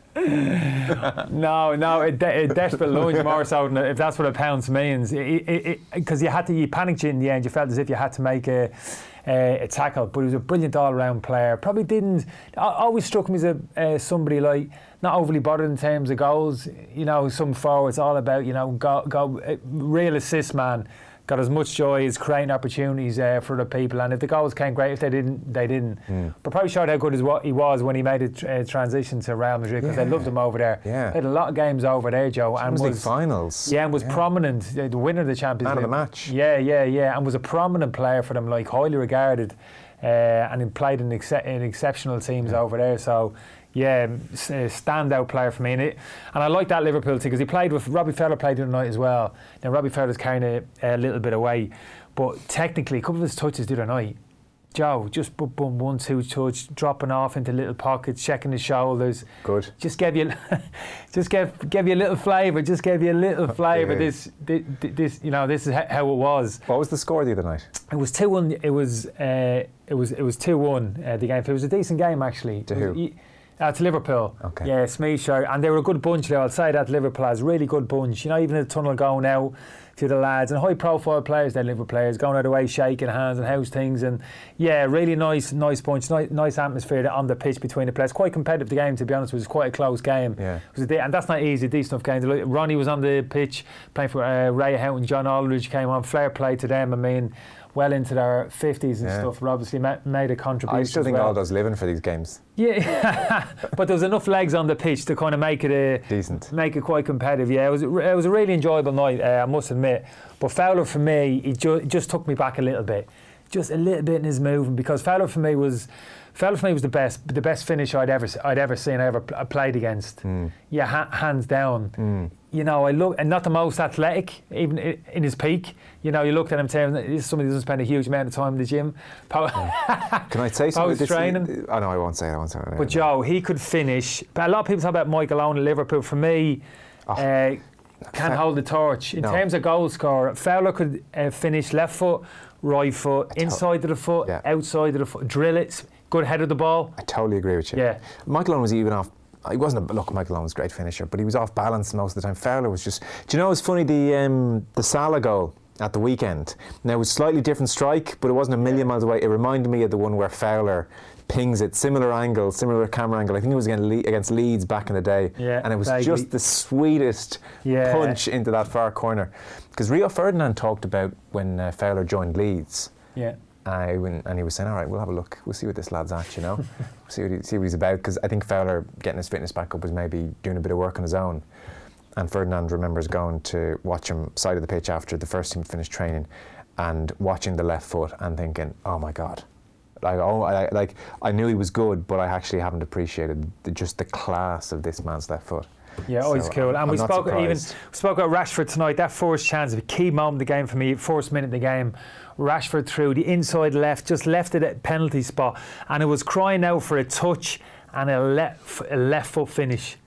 no, no, a, de- a desperate lunge more so than if that's what a pounce means. Because you had to, you panicked in the end, you felt as if you had to make a Uh, a tackle, but he was a brilliant all-round player. Probably didn't always struck me as a uh, somebody like not overly bothered in terms of goals. You know, some forwards all about you know go, go uh, real assist man. Got as much joy as creating opportunities uh, for other people, and if the goals came great, if they didn't, they didn't. Mm. But probably showed how good as what he was when he made a tr- uh, transition to Real Madrid, because yeah. they loved him over there. Yeah. They had a lot of games over there, Joe, and was was finals. Yeah, and was yeah. prominent, uh, the winner of the Champions Man League. of the match. Yeah, yeah, yeah, and was a prominent player for them, like highly regarded, uh, and he played in, ex- in exceptional teams yeah. over there. So. Yeah, a standout player for me, and, it, and I like that Liverpool team because he played with Robbie Fowler played the other night as well. Now Robbie Fowler's carrying it a little bit away, but technically a couple of his touches the other night, Joe, just boom, boom, one, two touch, dropping off into little pockets, checking his shoulders. Good. Just gave you, just gave gave you a little flavour. Just gave you a little flavour. Yeah. This, this, this, you know, this is how it was. What was the score the other night? It was two one. It was, uh, it was, it was two one. Uh, the game. It was a decent game actually. To who? Was, Uh, to Liverpool. Okay. Yeah, Smith show. And they were a good bunch there. I'll say that Liverpool has a really good bunch. You know, even in the tunnel going out to the lads and high profile players, they're Liverpool players, going out of the way, shaking hands and house things. And yeah, really nice, nice bunch, nice, nice atmosphere on the pitch between the players. Quite competitive, the game, to be honest. It was quite a close game. Yeah. It was a, and that's not easy, a decent enough game. Ronnie was on the pitch playing for uh, Ray Houghton, John Aldridge came on. Fair play to them. I mean, well into their fifties and yeah. stuff, but obviously ma- made a contribution. I still think well. Aldo's living for these games. Yeah, but there was enough legs on the pitch to kind of make it a decent, make it quite competitive. Yeah, it was it was a really enjoyable night, uh, I must admit. But Fowler for me, he ju- just took me back a little bit, just a little bit in his movement, because Fowler for me was. Fowler for me was the best, the best finisher I'd ever, I'd ever seen, I ever pl- played against. Mm. Yeah, ha- hands down. Mm. You know, I look, and not the most athletic, even in his peak. You know, you looked at him saying, "This is somebody who doesn't spend a huge amount of time in the gym." Po- yeah. Can I say something? Post training. Oh no, I won't say it. I won't say it. But Joe, he could finish. But a lot of people talk about Michael Owen at Liverpool. For me, oh. uh, can't Fa- hold the torch in no. terms of goal scorer. Fowler could uh, finish left foot, right foot, to- inside of the foot, yeah. outside of the foot, drill it. Good head of the ball. I totally agree with you. Yeah. Michael Owen was even off. He wasn't a look. Michael Owen was a great finisher, but he was off balance most of the time. Fowler was just. Do you know? It's funny the um, the Salah goal at the weekend. Now it was slightly different strike, but it wasn't a million miles away. It reminded me of the one where Fowler pings it, similar angle, similar camera angle. I think it was against, Le- against Leeds back in the day, yeah, and it was vaguely. just the sweetest yeah. punch into that far corner. Because Rio Ferdinand talked about when uh, Fowler joined Leeds. Yeah. I went, and he was saying, all right, we'll have a look. We'll see what this lad's at, you know. see, what he, see what he's about. Because I think Fowler, getting his fitness back up, was maybe doing a bit of work on his own. And Ferdinand remembers going to watch him side of the pitch after the first team finished training and watching the left foot and thinking, oh, my God. Like, oh, I, like, I knew he was good, but I actually haven't appreciated the, just the class of this man's left foot. Yeah, always so cool. And I'm we spoke surprised. even we spoke about Rashford tonight. That first chance, a key moment of the game for me, first minute of the game. Rashford through the inside left, just left it at penalty spot, and it was crying out for a touch and a left a left foot finish.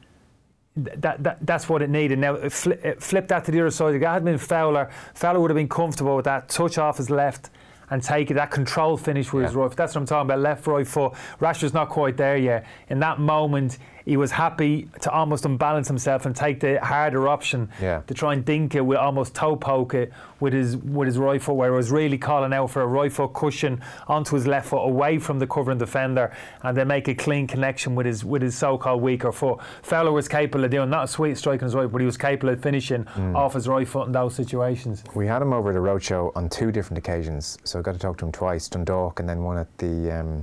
That, that that's what it needed. Now it fli- it flipped that to the other side. It had been Fowler. Fowler would have been comfortable with that touch off his left and take it. That control finish with Yeah. his right foot. That's what I'm talking about. Left, right foot. Rashford's not quite there yet. In that moment, he was happy to almost unbalance himself and take the harder option Yeah. to try and dink it, with almost toe poke it with his with his right foot, where he was really calling out for a right foot cushion onto his left foot, away from the covering defender, and then make a clean connection with his with his so-called weaker foot. Fowler was capable of doing, not a sweet strike on his right, but he was capable of finishing Mm. off his right foot in those situations. We had him over at the roadshow on two different occasions, so I got to talk to him twice, Dundalk and then one at the um,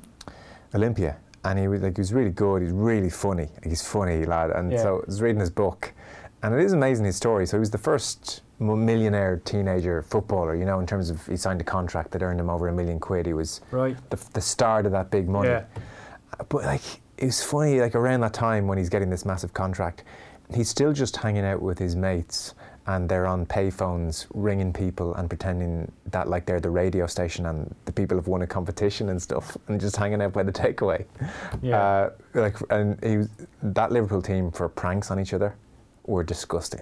Olympia. And he was like, he was really good. He's really funny. He's funny lad. And Yeah. so I was reading his book, and it is amazing, his story. So he was the first m- millionaire teenager footballer, you know, in terms of he signed a contract that earned him over a million quid. He was Right. the, the start of that big money. Yeah. But like, it was funny, like around that time when he's getting this massive contract, he's still just hanging out with his mates, and they're on payphones ringing people and pretending that like they're the radio station and the people have won a competition and stuff, and just hanging out by the takeaway. Yeah. Uh, like, and he was, that Liverpool team for pranks on each other were disgusting.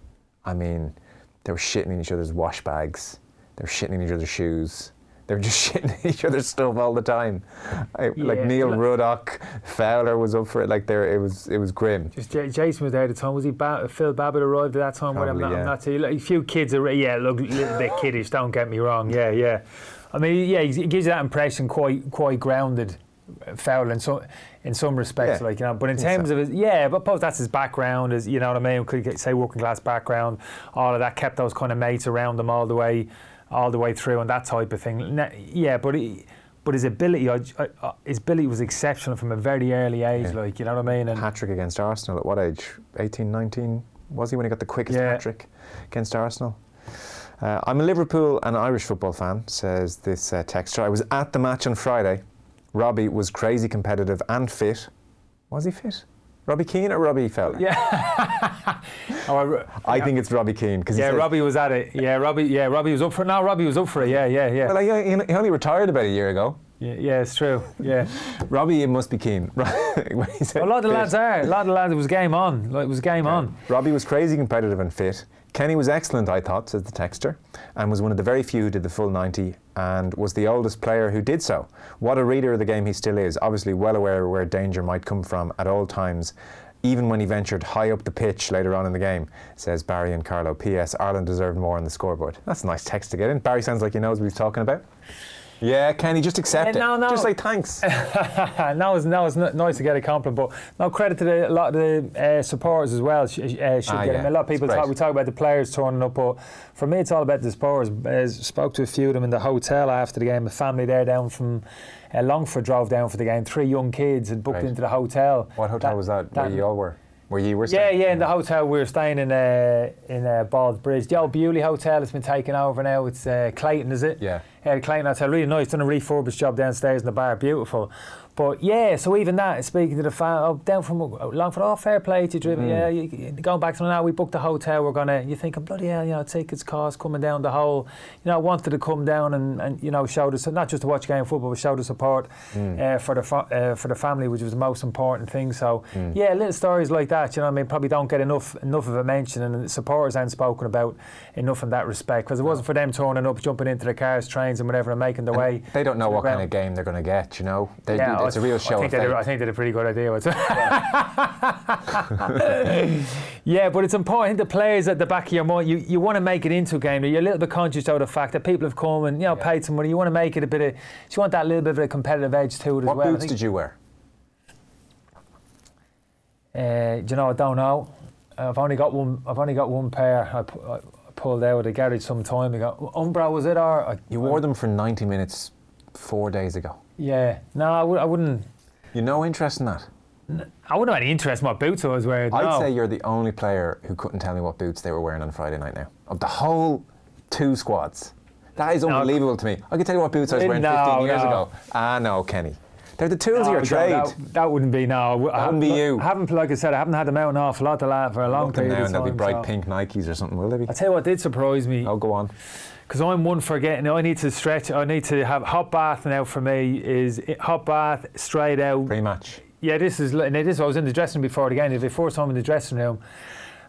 I mean, they were shitting in each other's wash bags. They were shitting in each other's shoes. They were just shitting in each other's stuff all the time. I, like Yeah. Neil Ruddock, Fowler was up for it. Like there, it was, it was grim. Just J- Jason was there at the time. Was he ba- Phil Babbitt arrived at that time? Where I'm Probably, not, I'm yeah. not too, like, a few kids are, yeah, look a little bit kiddish. Don't get me wrong. Yeah, yeah. I mean, yeah, he gives you that impression, quite, quite grounded, Fowler in some, in some respects, Yeah, like, you know. But in I think terms so. of his, yeah, but suppose that's his background, is, you know what I mean? Could you say working class background, all of that, kept those kind of mates around him all the way, all the way through, and that type of thing. Ne- Yeah, but he, but his ability, I, I, his ability was exceptional from a very early age, Yeah. like, you know what I mean? And Hat-trick against Arsenal at what age? eighteen, nineteen was he when he got the quickest Yeah. hat-trick against Arsenal? Uh, I'm a Liverpool and Irish football fan, says this uh, texter. I was at the match on Friday. Robbie was crazy competitive and fit. Was he fit? Robbie Keane or Robbie Fowler? Yeah. oh, I think it's Robbie Keane. Cause Yeah, he said, Robbie was at it. Yeah, Robbie. Yeah, Robbie was up for it. No, Robbie was up for it. Yeah, yeah, yeah. Well, like, he he only retired about a year ago. Yeah, yeah, it's true. Yeah. Robbie, it must be Keane. When he said Well, a lot of the fit. lads are. A lot of the lads, it was game on. Like, it was game on. Robbie was crazy competitive and fit. Kenny was excellent, I thought, says the texter, and was one of the very few who did the full ninety and was the oldest player who did so. What a reader of the game he still is, obviously well aware where danger might come from at all times, even when he ventured high up the pitch later on in the game, says Barry and Carlo. P S. Ireland deserved more on the scoreboard. That's a nice text to get in. Barry sounds like he knows what he's talking about. Yeah, Kenny, just accept Yeah, no, it. no. Just say thanks. no, it's, no, it's n- nice to get a compliment, but no credit to the, a lot of the uh, supporters as well. Sh- uh, should Ah, get yeah. them. A lot of people It's talk. great. We talk about the players turning up, but for me, it's all about the supporters. Uh, spoke to a few of them in the hotel after the game. A family there down from uh, Longford drove down for the game. Three young kids had booked Right. into the hotel. What hotel That- was that, that- where you all were? Where you were Yeah, staying? yeah, in the hotel we were staying in uh, in uh, Bald Bridge. The old Bewley Hotel has been taken over now. It's uh, Clayton, is it? Yeah. Yeah, the Clayton Hotel, really nice. Done a refurbished job downstairs in the bar, beautiful. But yeah, so even that, speaking to the fan, oh, down from Longford, oh, fair play to you, Driven. Mm. Yeah, you, you- going back to now, we booked the hotel. We're gonna. You thinking, bloody hell, you know, tickets cost coming down the whole. You know, wanted to come down and, and you know show the not just to watch game of football, but show the support Mm. uh, for the fa- uh, for the family, which was the most important thing. So Mm. yeah, little stories like that. You know, what I mean, probably don't get enough enough of a mention, and the supporters aren't spoken about enough in that respect. Because it wasn't for them turning up, jumping into the cars, trains, and whatever, and making their way. They don't know to the what kind ground. of game they're going to get, you know? They, Yeah, it's a real show I think of they did, faith. I think they did a pretty good idea with it. Yeah, but it's important. I think the players at the back of your mind, you, you want to make it into a game. You're a little bit conscious of the fact that people have come and you know paid some money. You want to make it a bit of. You want that little bit of a competitive edge to it as What well. I boots think- did you wear? Uh, do you know? I don't know. I've only got one. I've only got one pair. I, pu- I pulled out of the garage some time ago. Umbro, was it? Or I, You wore them for ninety minutes four days ago. Yeah. No, I, w- I wouldn't. You no interest in that? I wouldn't have any interest in what boots I was wearing. I'd no. say you're the only player who couldn't tell me what boots they were wearing on Friday night now. Of the whole two squads. That is unbelievable to me. I could tell you what boots I was wearing No, fifteen years no. ago. Ah, no, Kenny. They're the tools No, of your that- trade. That, that wouldn't be no. That wouldn't be you. I haven't, like I said, I haven't had them out an awful lot of that for a long Look them period now of and time. they'll be bright so. pink Nikes or something, will they be? I tell you what did surprise me. Oh, go on. Because I'm one for getting. I need to stretch. I need to have hot bath now. For me, is it- hot bath straight out. Pre-match. Yeah, this is. Now this I was in the dressing room before the game. It was the first time in the dressing room.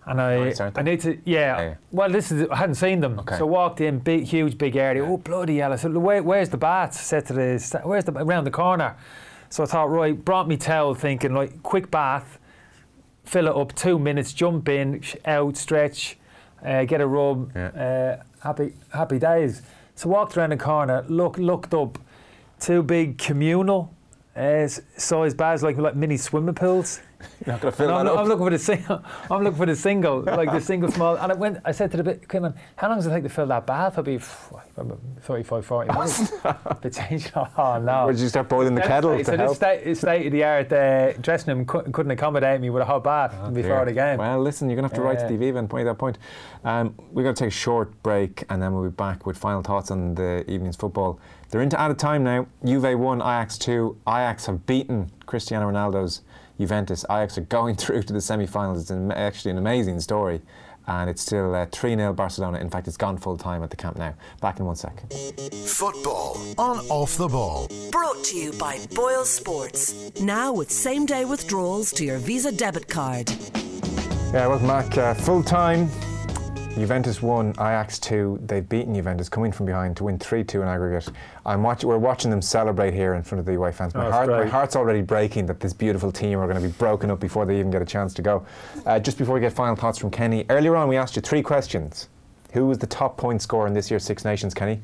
And I, Nice, aren't they? I need to, yeah. Yeah. Well, this is I hadn't seen them, Okay. so walked in, big, huge, big area. Oh bloody hell! I said, Where, "Where's the baths?" Said to the, sta- "Where's the around the corner?" So I thought, right, brought me towel, thinking like quick bath, fill it up, two minutes, jump in, sh- out, stretch, uh, get a rub. Uh, happy, happy days. So walked around the corner, look, looked up, two big communal uh, size baths, like like mini swimming pools. You're not going to fill And I'm, that up. I'm looking for the single. I'm looking for the single, like the single small. And I went. I said to the bit, "Come on, how long does it take to fill that bath?" I'll be thirty-five, forty minutes. But change. Oh no! Or did you start boiling the kettle So to this help? state, state of the art uh, dressing room couldn't, couldn't accommodate me with a hot bath before Dear. the game. Well, listen, you're going to have to write Uh, to the Aviva and point that point. Um, we're going to take a short break and then we'll be back with final thoughts on the evening's football. They're into added time now. Juve one, Ajax two. Ajax have beaten Cristiano Ronaldo's Juventus. Ajax are going through to the semi-finals. It's an, actually an amazing story. And it's still uh, three nil Barcelona. In fact, it's gone full time at the Camp Nou. Back in one second. Football on Off the Ball. Brought to you by Boyle Sports. Now with same day withdrawals to your Visa debit card. Yeah, welcome back. Uh, full time. Juventus won, Ajax two. They've beaten Juventus, coming from behind to win three two in aggregate. I'm watch- we're watching them celebrate here in front of the away fans. My, Oh, heart, my great. heart's already breaking that this beautiful team are going to be broken up before they even get a chance to go. Uh, just before we get final thoughts from Kenny, earlier on we asked you three questions. Who was the top point scorer in this year's Six Nations, Kenny?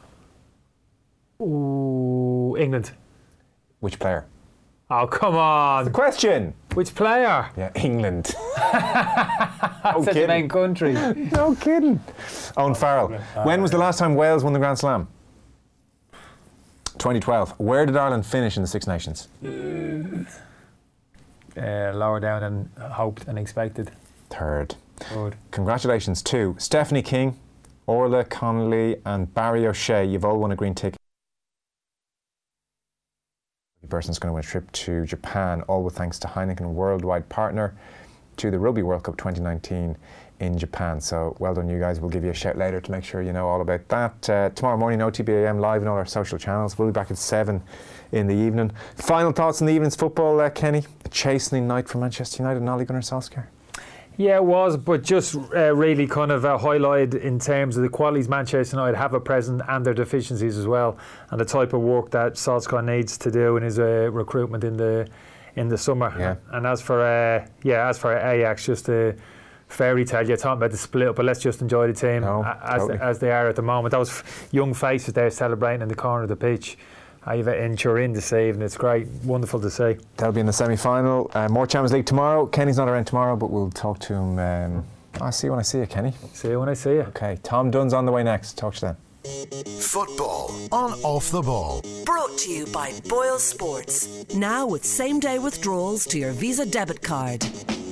Ooh, England. Which player? Oh, come on. The question. Which player? Yeah, England. That's the main country. No kidding. Owen Farrell. When was the last time Wales won the Grand Slam? twenty twelve. Where did Ireland finish in the Six Nations? Uh, lower down than hoped and expected. Third. Good. Congratulations to Stephanie King, Orla Connolly and Barry O'Shea. You've all won a green ticket. The person's going to win a trip to Japan, all with thanks to Heineken, worldwide partner to the Rugby World Cup twenty nineteen in Japan. So well done, you guys. We'll give you a shout later to make sure you know all about that. Uh, tomorrow morning, O T B A M live on all our social channels. We'll be back at seven in the evening. Final thoughts on the evening's football, uh, Kenny? A chastening night for Manchester United and Ole Gunnar Solskjaer. Yeah, it was, but just uh, really kind of uh, highlighted in terms of the qualities Manchester United have at present and their deficiencies as well, and the type of work that Solskjaer needs to do in his uh, recruitment in the in the summer. Yeah. And as for uh, yeah, as for Ajax, just a fairy tale. You're talking about the split up, but let's just enjoy the team No, a- as totally. as they are at the moment. Those young faces there celebrating in the corner of the pitch. I've in Turin this evening. It's great, wonderful to see. They'll be in the semi-final. Uh, more Champions League tomorrow. Kenny's not around tomorrow, but we'll talk to him. Um, I'll see you when I see you, Kenny. See you when I see you. Okay, Tom Dunn's on the way next. Talk to you then. Football on Off the Ball. Brought to you by Boyle Sports. Now with same day withdrawals to your Visa debit card.